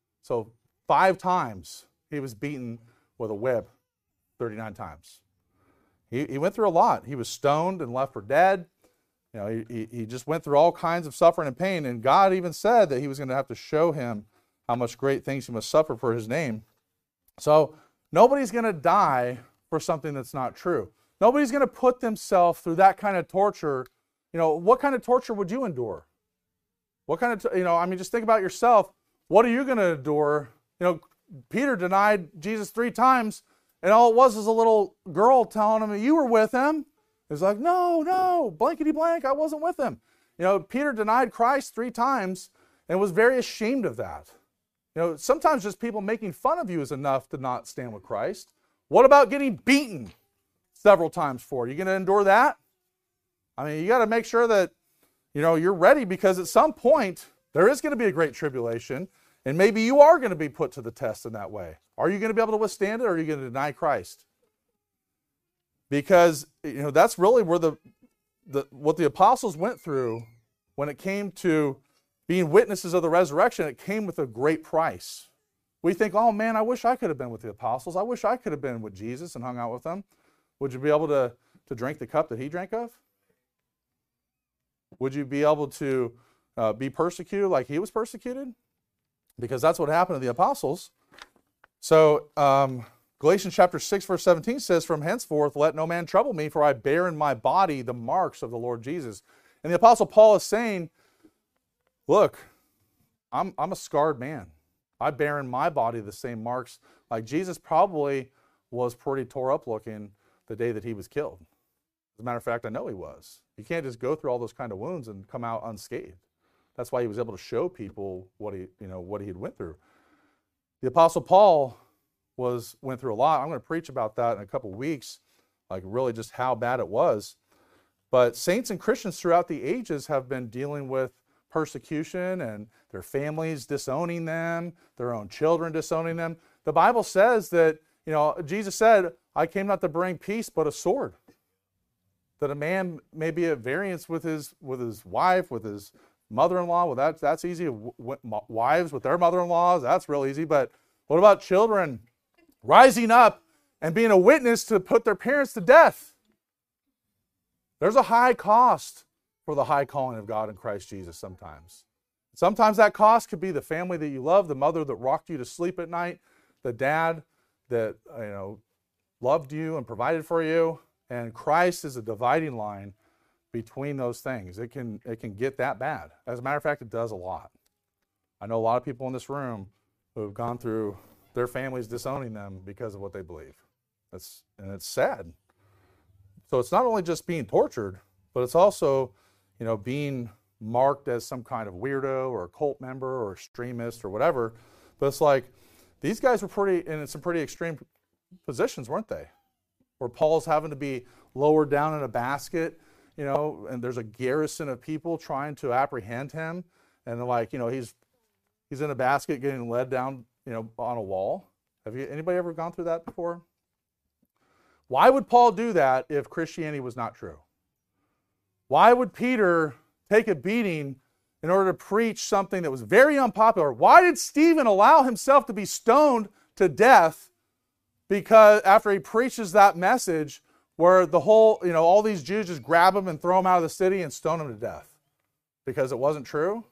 So five times he was beaten with a whip, thirty-nine times. He, he went through a lot. He was stoned and left for dead. You know, he, he, he just went through all kinds of suffering and pain, and God even said that he was going to have to show him how much great things he must suffer for his name. So nobody's going to die for something that's not true. Nobody's going to put themselves through that kind of torture. You know, what kind of torture would you endure? What kind of, you know, I mean, just think about yourself. What are you going to endure? You know, Peter denied Jesus three times, and all it was is a little girl telling him, you were with him. It's like, no, no, blankety blank, I wasn't with him. You know, Peter denied Christ three times and was very ashamed of that. You know, sometimes just people making fun of you is enough to not stand with Christ. What about getting beaten several times for it? Are you going to endure that? I mean, you got to make sure that, you know, you're ready, because at some point there is going to be a great tribulation, and maybe you are going to be put to the test in that way. Are you going to be able to withstand it, or are you going to deny Christ? Because, you know, that's really where the, the what the apostles went through when it came to being witnesses of the resurrection. It came with a great price. We think, oh man, I wish I could have been with the apostles. I wish I could have been with Jesus and hung out with them. Would you be able to, to drink the cup that he drank of? Would you be able to uh, be persecuted like he was persecuted? Because that's what happened to the apostles. So, um, Galatians chapter six, verse seventeen says, from henceforth let no man trouble me, for I bear in my body the marks of the Lord Jesus. And the apostle Paul is saying, look, I'm, I'm a scarred man. I bear in my body the same marks. Like Jesus probably was pretty tore up looking the day that he was killed. As a matter of fact, I know he was. You can't just go through all those kind of wounds and come out unscathed. That's why he was able to show people what he, you know, what he had went through. The apostle Paul was went through a lot. I'm going to preach about that in a couple weeks, like really just how bad it was. But saints and Christians throughout the ages have been dealing with persecution and their families disowning them, their own children disowning them. The Bible says that, you know, Jesus said, I came not to bring peace but a sword. That a man may be at variance with his with his wife, with his mother-in-law. Well, that's, that's easy. W- w- wives with their mother-in-laws, that's real easy. But what about children rising up and being a witness to put their parents to death? There's a high cost for the high calling of God in Christ Jesus sometimes. Sometimes that cost could be the family that you love, the mother that rocked you to sleep at night, the dad that, you know, loved you and provided for you. And Christ is a dividing line between those things. It can, it can get that bad. As a matter of fact, it does a lot. I know a lot of people in this room who have gone through their families disowning them because of what they believe. That's, and it's sad. So it's not only just being tortured, but it's also, you know, being marked as some kind of weirdo or a cult member or extremist or whatever. But it's like, these guys were pretty in some pretty extreme positions, weren't they? Where Paul's having to be lowered down in a basket, you know, and there's a garrison of people trying to apprehend him. And they're like, you know, he's he's in a basket getting led down, you know, on a wall. Have you anybody ever gone through that before? Why would Paul do that if Christianity was not true? Why would Peter take a beating in order to preach something that was very unpopular? Why did Stephen allow himself to be stoned to death because after he preaches that message where the whole, you know, all these Jews just grab him and throw him out of the city and stone him to death? Because it wasn't true?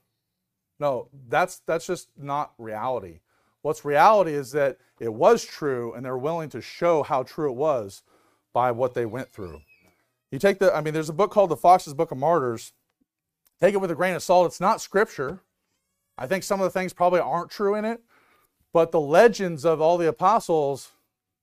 No, that's that's just not reality. What's reality is that it was true and they're willing to show how true it was by what they went through. You take the, I mean, there's a book called The Fox's Book of Martyrs. Take it with a grain of salt. It's not scripture. I think some of the things probably aren't true in it, but the legends of all the apostles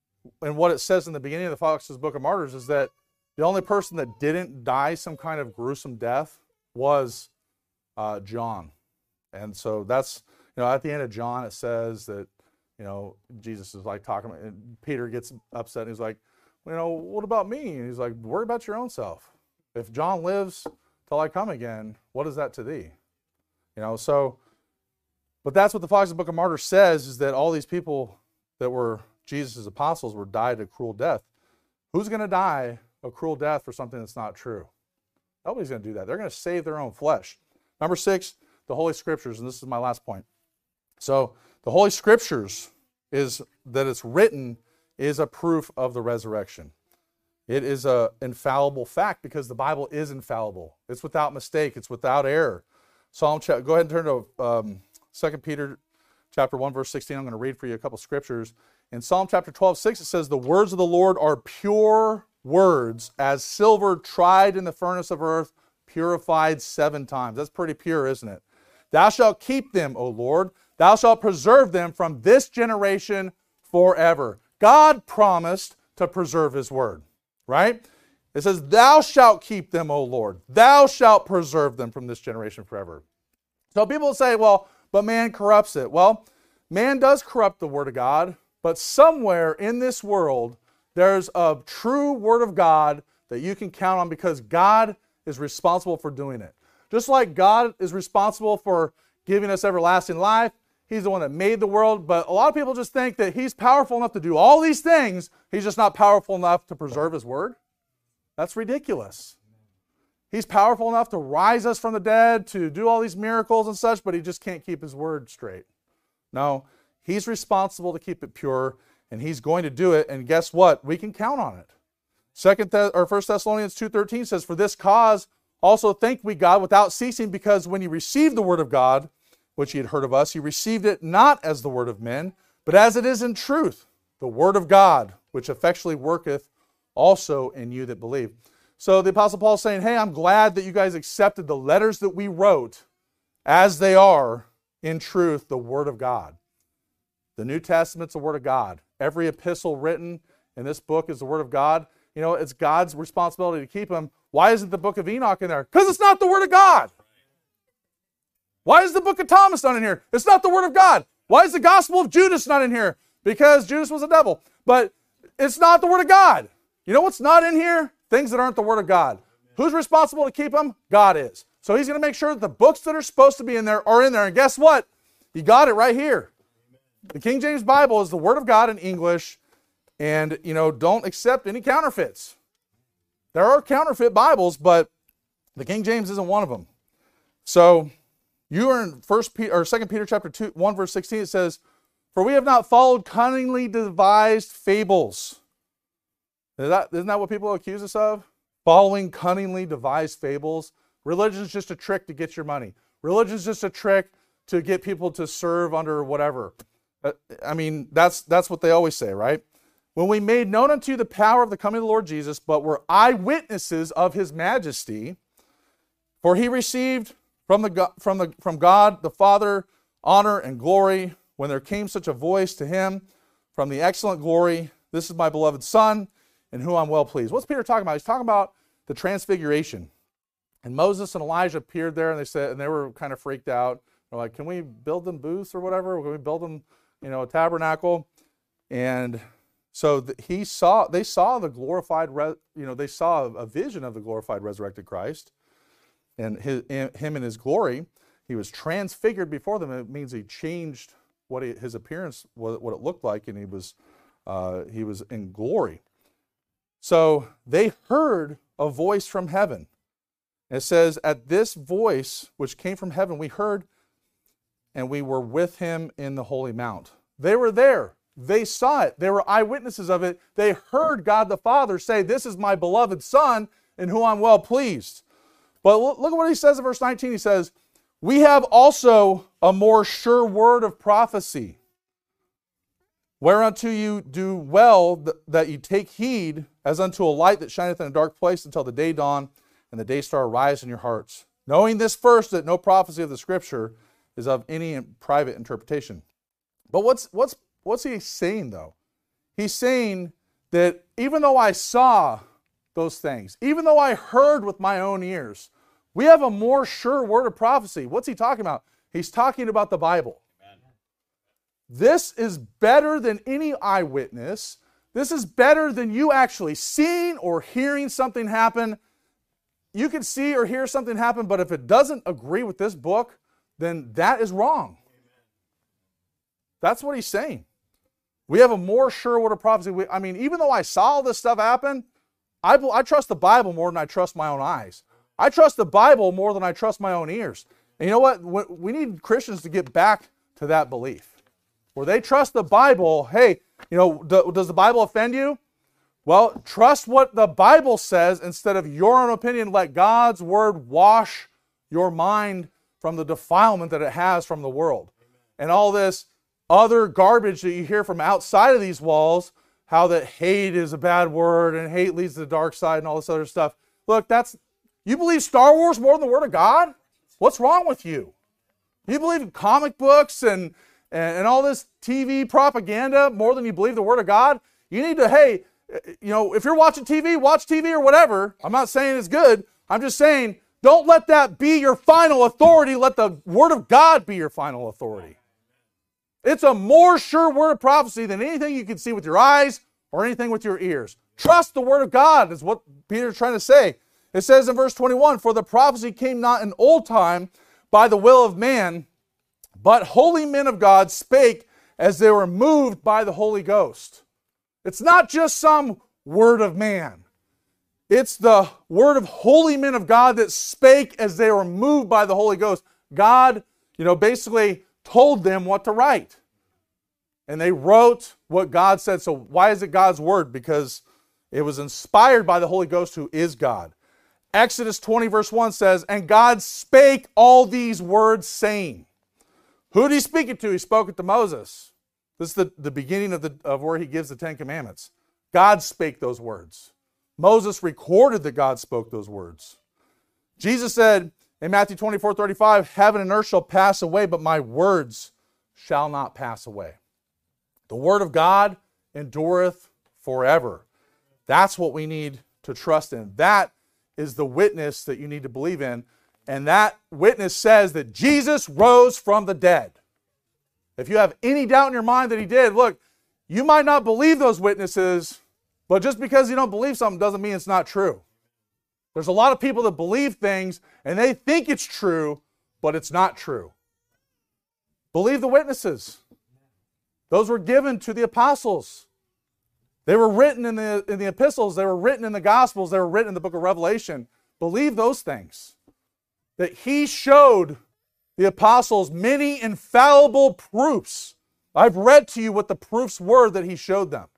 and what it says in the beginning of The Fox's Book of Martyrs is that the only person that didn't die some kind of gruesome death was uh, John. And so that's, you know, at the end of John, it says that, you know, Jesus is like talking, and Peter gets upset and he's like, you know, what about me? And he's like, worry about your own self. If John lives till I come again, what is that to thee? You know, so, but that's what the Fox's Book of Martyrs says, is that all these people that were Jesus' apostles were died a cruel death. Who's going to die a cruel death for something that's not true? Nobody's going to do that. They're going to save their own flesh. Number six, the Holy Scriptures, and this is my last point. So the Holy Scriptures is that it's written is a proof of the resurrection. It is an infallible fact because the Bible is infallible. It's without mistake. It's without error. Psalm, go ahead and turn to um, Second Peter chapter one, verse sixteen. I'm going to read for you a couple scriptures. In Psalm chapter twelve, six, it says, the words of the Lord are pure words, as silver tried in the furnace of earth, purified seven times. That's pretty pure, isn't it? Thou shalt keep them, O Lord. Thou shalt preserve them from this generation forever. God promised to preserve his word, right? It says, thou shalt keep them, O Lord. Thou shalt preserve them from this generation forever. So people say, well, but man corrupts it. Well, man does corrupt the word of God, but somewhere in this world, there's a true word of God that you can count on because God is responsible for doing it. Just like God is responsible for giving us everlasting life, he's the one that made the world, but a lot of people just think that he's powerful enough to do all these things, he's just not powerful enough to preserve his word. That's ridiculous. He's powerful enough to rise us from the dead, to do all these miracles and such, but he just can't keep his word straight. No, he's responsible to keep it pure, and he's going to do it, and guess what? We can count on it. Second Th- or First Thessalonians two thirteen says, for this cause also thank we God without ceasing, because when he received the word of God, which he had heard of us, he received it not as the word of men, but as it is in truth, the word of God, which effectually worketh also in you that believe. So the Apostle Paul is saying, hey, I'm glad that you guys accepted the letters that we wrote as they are, in truth, the word of God. The New Testament's the word of God. Every epistle written in this book is the word of God. You know, it's God's responsibility to keep them. Why isn't the book of Enoch in there? Because it's not the word of God. Why is the book of Thomas not in here? It's not the word of God. Why is the gospel of Judas not in here? Because Judas was a devil. But it's not the word of God. You know what's not in here? Things that aren't the word of God. Who's responsible to keep them? God is. So he's going to make sure that the books that are supposed to be in there are in there. And guess what? You got it right here. The King James Bible is the word of God in English. And, you know, don't accept any counterfeits. There are counterfeit Bibles, but the King James isn't one of them. So you are in First Peter or Second Peter chapter two, one verse sixteen. It says, "For we have not followed cunningly devised fables." Is that, isn't that what people accuse us of? Following cunningly devised fables, Religion is just a trick to get your money. Religion is just a trick to get people to serve under whatever. Uh, I mean, that's that's what they always say, right? When we made known unto you the power of the coming of the Lord Jesus, but were eyewitnesses of his majesty, for he received from the from the from God the Father honor and glory, when there came such a voice to him from the excellent glory, this is my beloved Son, in whom I'm well pleased. What's Peter talking about? He's talking about the transfiguration. And Moses and Elijah appeared there, and they said, and they were kind of freaked out. They're like, "Can we build them booths or whatever? Can we build them, you know, a tabernacle?" And so the, he saw, they saw the glorified, re, you know, they saw a vision of the glorified, resurrected Christ, and his, him in his glory. He was transfigured before them. It means he changed what he, his appearance, what, what it looked like, and he was, uh, he was in glory. So they heard a voice from heaven. It says, "At this voice which came from heaven, we heard, and we were with him in the holy mount." They were there. They saw it. They were eyewitnesses of it. They heard God the Father say, "This is my beloved Son, in whom I'm well pleased." But look at what he says in verse nineteen. He says, "We have also a more sure word of prophecy, whereunto you do well that you take heed, as unto a light that shineth in a dark place until the day dawn and the day star arise in your hearts. Knowing this first, that no prophecy of the Scripture is of any private interpretation." But what's what's what's he saying though? He's saying that even though I saw those things, even though I heard with my own ears, we have a more sure word of prophecy. What's he talking about? He's talking about the Bible. Amen. This is better than any eyewitness. This is better than you actually seeing or hearing something happen. You can see or hear something happen, but if it doesn't agree with this book, then that is wrong. That's what he's saying. We have a more sure word of prophecy. We, I mean, even though I saw all this stuff happen, I, I trust the Bible more than I trust my own eyes. I trust the Bible more than I trust my own ears. And you know what? We need Christians to get back to that belief, where they trust the Bible. Hey, you know, does the Bible offend you? Well, trust what the Bible says instead of your own opinion. Let God's word wash your mind from the defilement that it has from the world. And all this other garbage that you hear from outside of these walls, how that hate is a bad word and hate leads to the dark side and all this other stuff. Look, that's, you believe Star Wars more than the Word of God? What's wrong with you? You believe in comic books and, and, and all this T V propaganda more than you believe the Word of God? You need to, hey, you know, if you're watching T V, watch T V or whatever. I'm not saying it's good. I'm just saying, don't let that be your final authority. Let the Word of God be your final authority. It's a more sure word of prophecy than anything you can see with your eyes or anything with your ears. Trust the Word of God is what Peter's trying to say. It says in verse twenty-one, "For the prophecy came not in old time by the will of man, but holy men of God spake as they were moved by the Holy Ghost." It's not just some word of man. It's the word of holy men of God that spake as they were moved by the Holy Ghost. God, you know, basically told them what to write. And they wrote what God said. So why is it God's word? Because it was inspired by the Holy Ghost, who is God. Exodus twenty verse one says, "And God spake all these words, saying." Who did he speak it to? He spoke it to Moses. This is the, the beginning of, the, of where he gives the Ten Commandments. God spake those words. Moses recorded that God spoke those words. Jesus said in Matthew twenty-four thirty-five, "Heaven and earth shall pass away, but my words shall not pass away." The word of God endureth forever. That's what we need to trust in. That is the witness that you need to believe in. And that witness says that Jesus rose from the dead. If you have any doubt in your mind that he did, look, you might not believe those witnesses, but just because you don't believe something doesn't mean it's not true. There's a lot of people that believe things and they think it's true, but it's not true. Believe the witnesses. Those were given to the apostles. They were written in the, in the epistles. They were written in the Gospels. They were written in the book of Revelation. Believe those things. That he showed the apostles many infallible proofs. I've read to you what the proofs were that he showed them.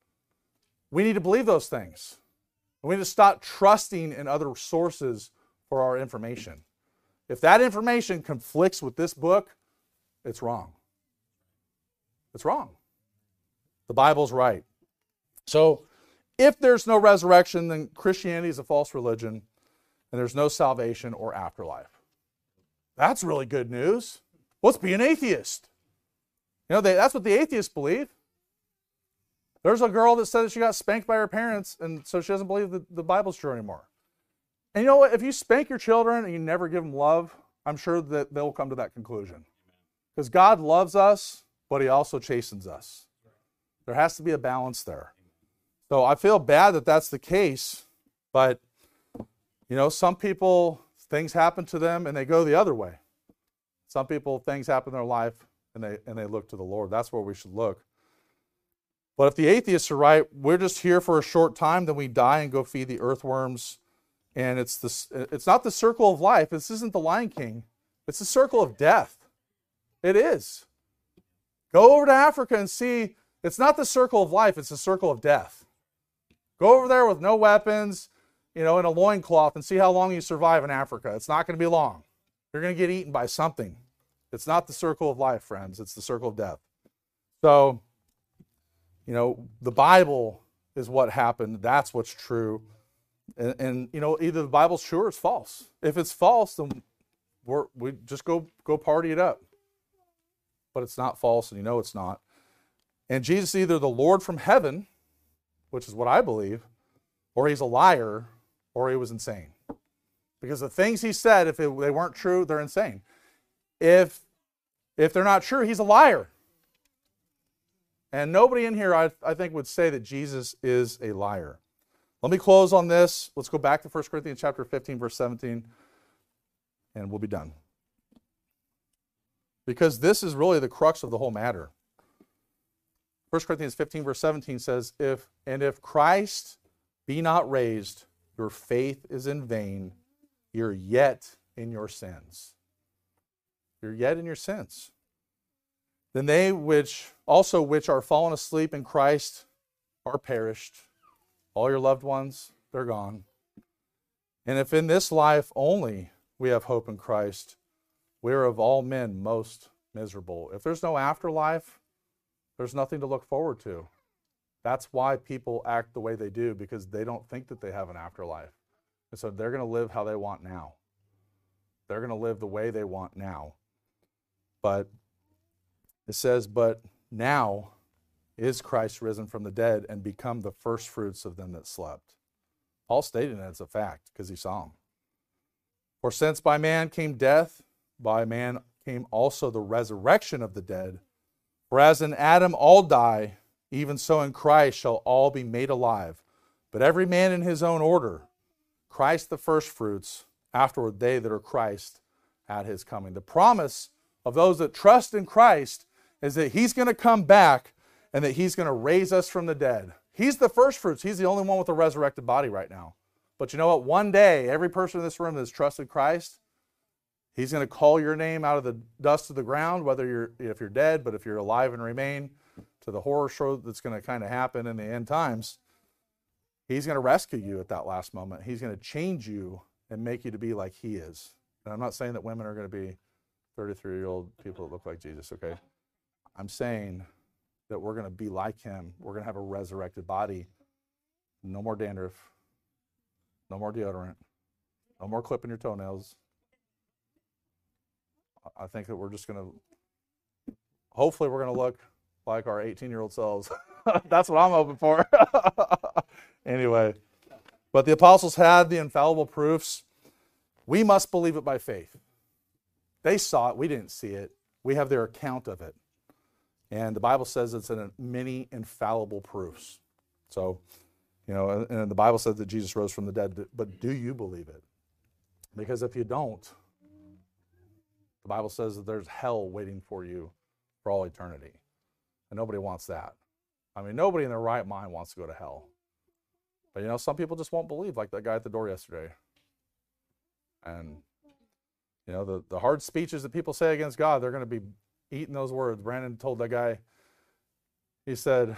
We need to believe those things. We need to stop trusting in other sources for our information. If that information conflicts with this book, it's wrong. It's wrong. The Bible's right. So, if there's no resurrection, then Christianity is a false religion, and there's no salvation or afterlife. That's really good news. Let's be an atheist. You know, they, that's what the atheists believe. There's a girl that said that she got spanked by her parents, and so she doesn't believe that the Bible's true anymore. And you know what? If you spank your children and you never give them love, I'm sure that they'll come to that conclusion. Because God loves us, but he also chastens us. There has to be a balance there. So I feel bad that that's the case, but, you know, some people, things happen to them and they go the other way. Some people, things happen in their life and they and they look to the Lord. That's where we should look. But if the atheists are right, we're just here for a short time, then we die and go feed the earthworms. And it's the, it's not the circle of life. This isn't the Lion King. It's the circle of death. It is. Go over to Africa and see, it's not the circle of life, it's the circle of death. Go over there with no weapons, you know, in a loincloth and see how long you survive in Africa. It's not going to be long. You're going to get eaten by something. It's not the circle of life, friends. It's the circle of death. So, you know, the Bible is what happened. That's what's true. And, and you know, either the Bible's true or it's false. If it's false, then we're, we just go go party it up. But it's not false, and you know it's not. And Jesus is either the Lord from heaven, which is what I believe, or he's a liar, or he was insane. Because the things he said, if it, they weren't true, they're insane. If, if they're not true, he's a liar. And nobody in here, I, I think, would say that Jesus is a liar. Let me close on this. Let's go back to First Corinthians chapter fifteen, verse seventeen, and we'll be done. Because this is really the crux of the whole matter. First Corinthians fifteen, verse seventeen says, "If and if Christ be not raised, your faith is in vain. You're yet in your sins." You're yet in your sins. "Then they which also which are fallen asleep in Christ are perished." All your loved ones, they're gone. "And if in this life only we have hope in Christ, we are of all men most miserable." If there's no afterlife, there's nothing to look forward to. That's why people act the way they do, because they don't think that they have an afterlife. And so they're going to live how they want now. They're going to live the way they want now. But it says, "But now is Christ risen from the dead and become the first fruits of them that slept." Paul stated it as a fact because he saw him. "For since by man came death, by man came also the resurrection of the dead. For as in Adam all die, even so in Christ shall all be made alive. But every man in his own order. Christ the firstfruits, afterward they that are Christ at his coming." The promise of those that trust in Christ is that he's going to come back and that he's going to raise us from the dead. He's the firstfruits. He's the only one with a resurrected body right now. But you know what? One day, every person in this room that's trusted Christ, he's going to call your name out of the dust of the ground, whether you're, if you're dead, but if you're alive and remain, to the horror show that's going to kind of happen in the end times. He's going to rescue you at that last moment. He's going to change you and make you to be like he is. And I'm not saying that women are going to be thirty-three-year-old people that look like Jesus, okay? I'm saying that we're going to be like him. We're going to have a resurrected body. No more dandruff. No more deodorant. No more clipping your toenails. I think that we're just going to, hopefully we're going to look like our eighteen-year-old selves. That's what I'm hoping for. Anyway, but the apostles had the infallible proofs. We must believe it by faith. They saw it. We didn't see it. We have their account of it. And the Bible says it's in many infallible proofs. So, you know, and the Bible says that Jesus rose from the dead, but do you believe it? Because if you don't, the Bible says that there's hell waiting for you for all eternity. And nobody wants that. I mean, nobody in their right mind wants to go to hell. But, you know, some people just won't believe, like that guy at the door yesterday. And, you know, the, the hard speeches that people say against God, they're going to be eating those words. Brandon told that guy, he said,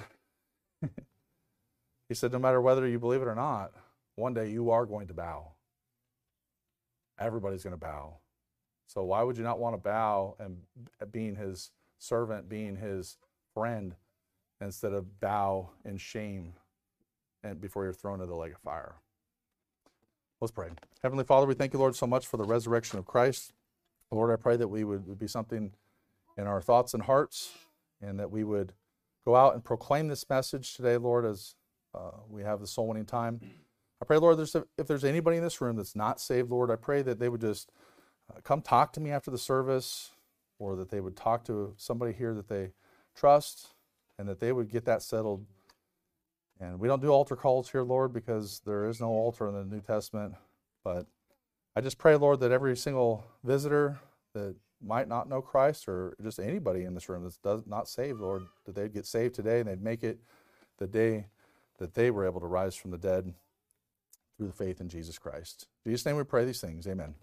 he said, no matter whether you believe it or not, one day you are going to bow. everybody's going to bow. So why would you not want to bow and being his servant, being his friend, instead of bow in shame and before you're thrown into the lake of fire? Let's pray. Heavenly Father, we thank you, Lord, so much for the resurrection of Christ. Lord, I pray that we would, would be something in our thoughts and hearts, and that we would go out and proclaim this message today, Lord, as uh, we have the soul winning time. I pray, Lord, there's a, if there's anybody in this room that's not saved, Lord, I pray that they would just uh, come talk to me after the service, or that they would talk to somebody here that they trust, and that they would get that settled. And we don't do altar calls here, Lord, because there is no altar in the New Testament. But I just pray, Lord, that every single visitor that might not know Christ, or just anybody in this room that's does, not saved, Lord, that they'd get saved today and they'd make it the day that they were able to rise from the dead through the faith in Jesus Christ. In Jesus' name we pray these things. Amen.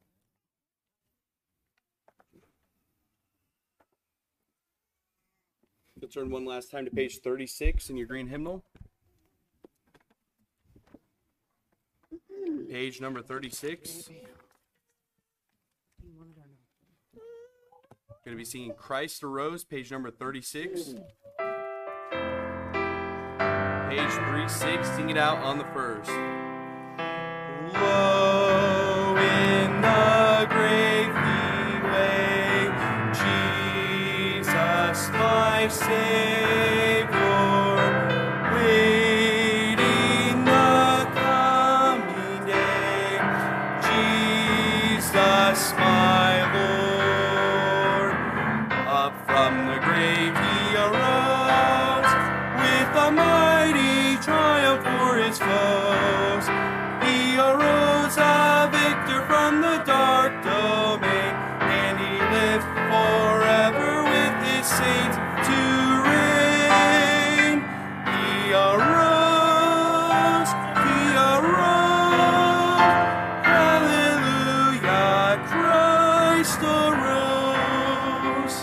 You'll turn one last time to page thirty-six in your green hymnal. Page number thirty-six. Going to be singing Christ Arose, page number thirty-six. Page three six, sing it out on the first. Lo, in the grave he lay, Jesus my Savior, waiting the coming day, Jesus my Lord. Up from the grave he arose, with a mighty triumph for his foes. He arose a victor from the dark domain, and he lived forever with his saints to reign. He arose, he arose, hallelujah, Christ arose.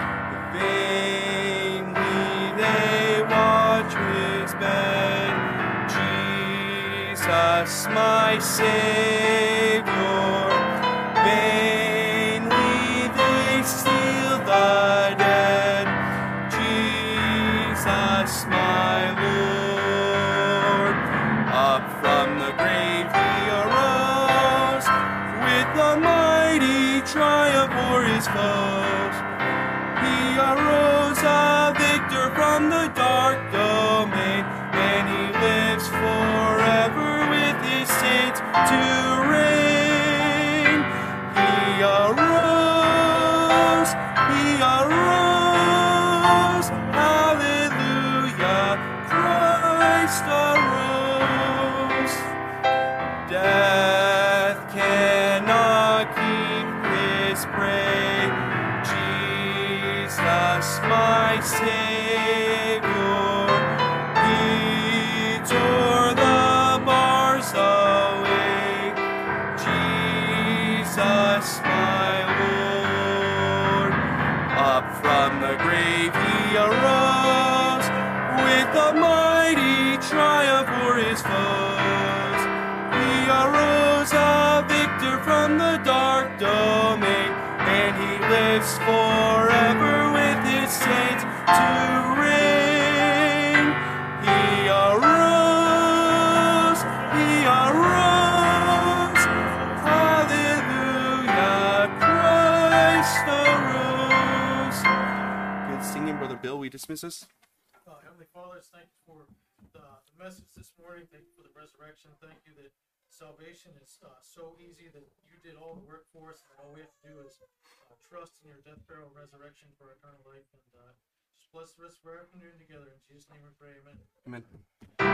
Vainly they watch his bed, Jesus my Savior. Vainly they steal the dead, Jesus my Lord. Up from the grave he arose, with a mighty triumph for his foes. He arose a victor from the dark domain, and he lives forever with his saints to reign. He arose, he arose, hallelujah, Christ arose. Death cannot keep his prey, Jesus my Savior. He tore the bars away, Jesus my Lord. Up from the grave he arose, with a mighty triumph for his foes. He arose a victor from the dark domain, and he lives forever with his saints to reign. He arose, he arose, hallelujah, Christ arose. Good singing, Brother Bill. We dismiss us. Uh, Heavenly Father, thank you for the, the message this morning. Thank you for the resurrection. Thank you that salvation is uh, so easy, that you did all the work for us, and all we have to do is uh, trust in your death, burial, resurrection for eternal life. And uh, just bless the rest of our afternoon together. In Jesus' name we pray, amen. Amen.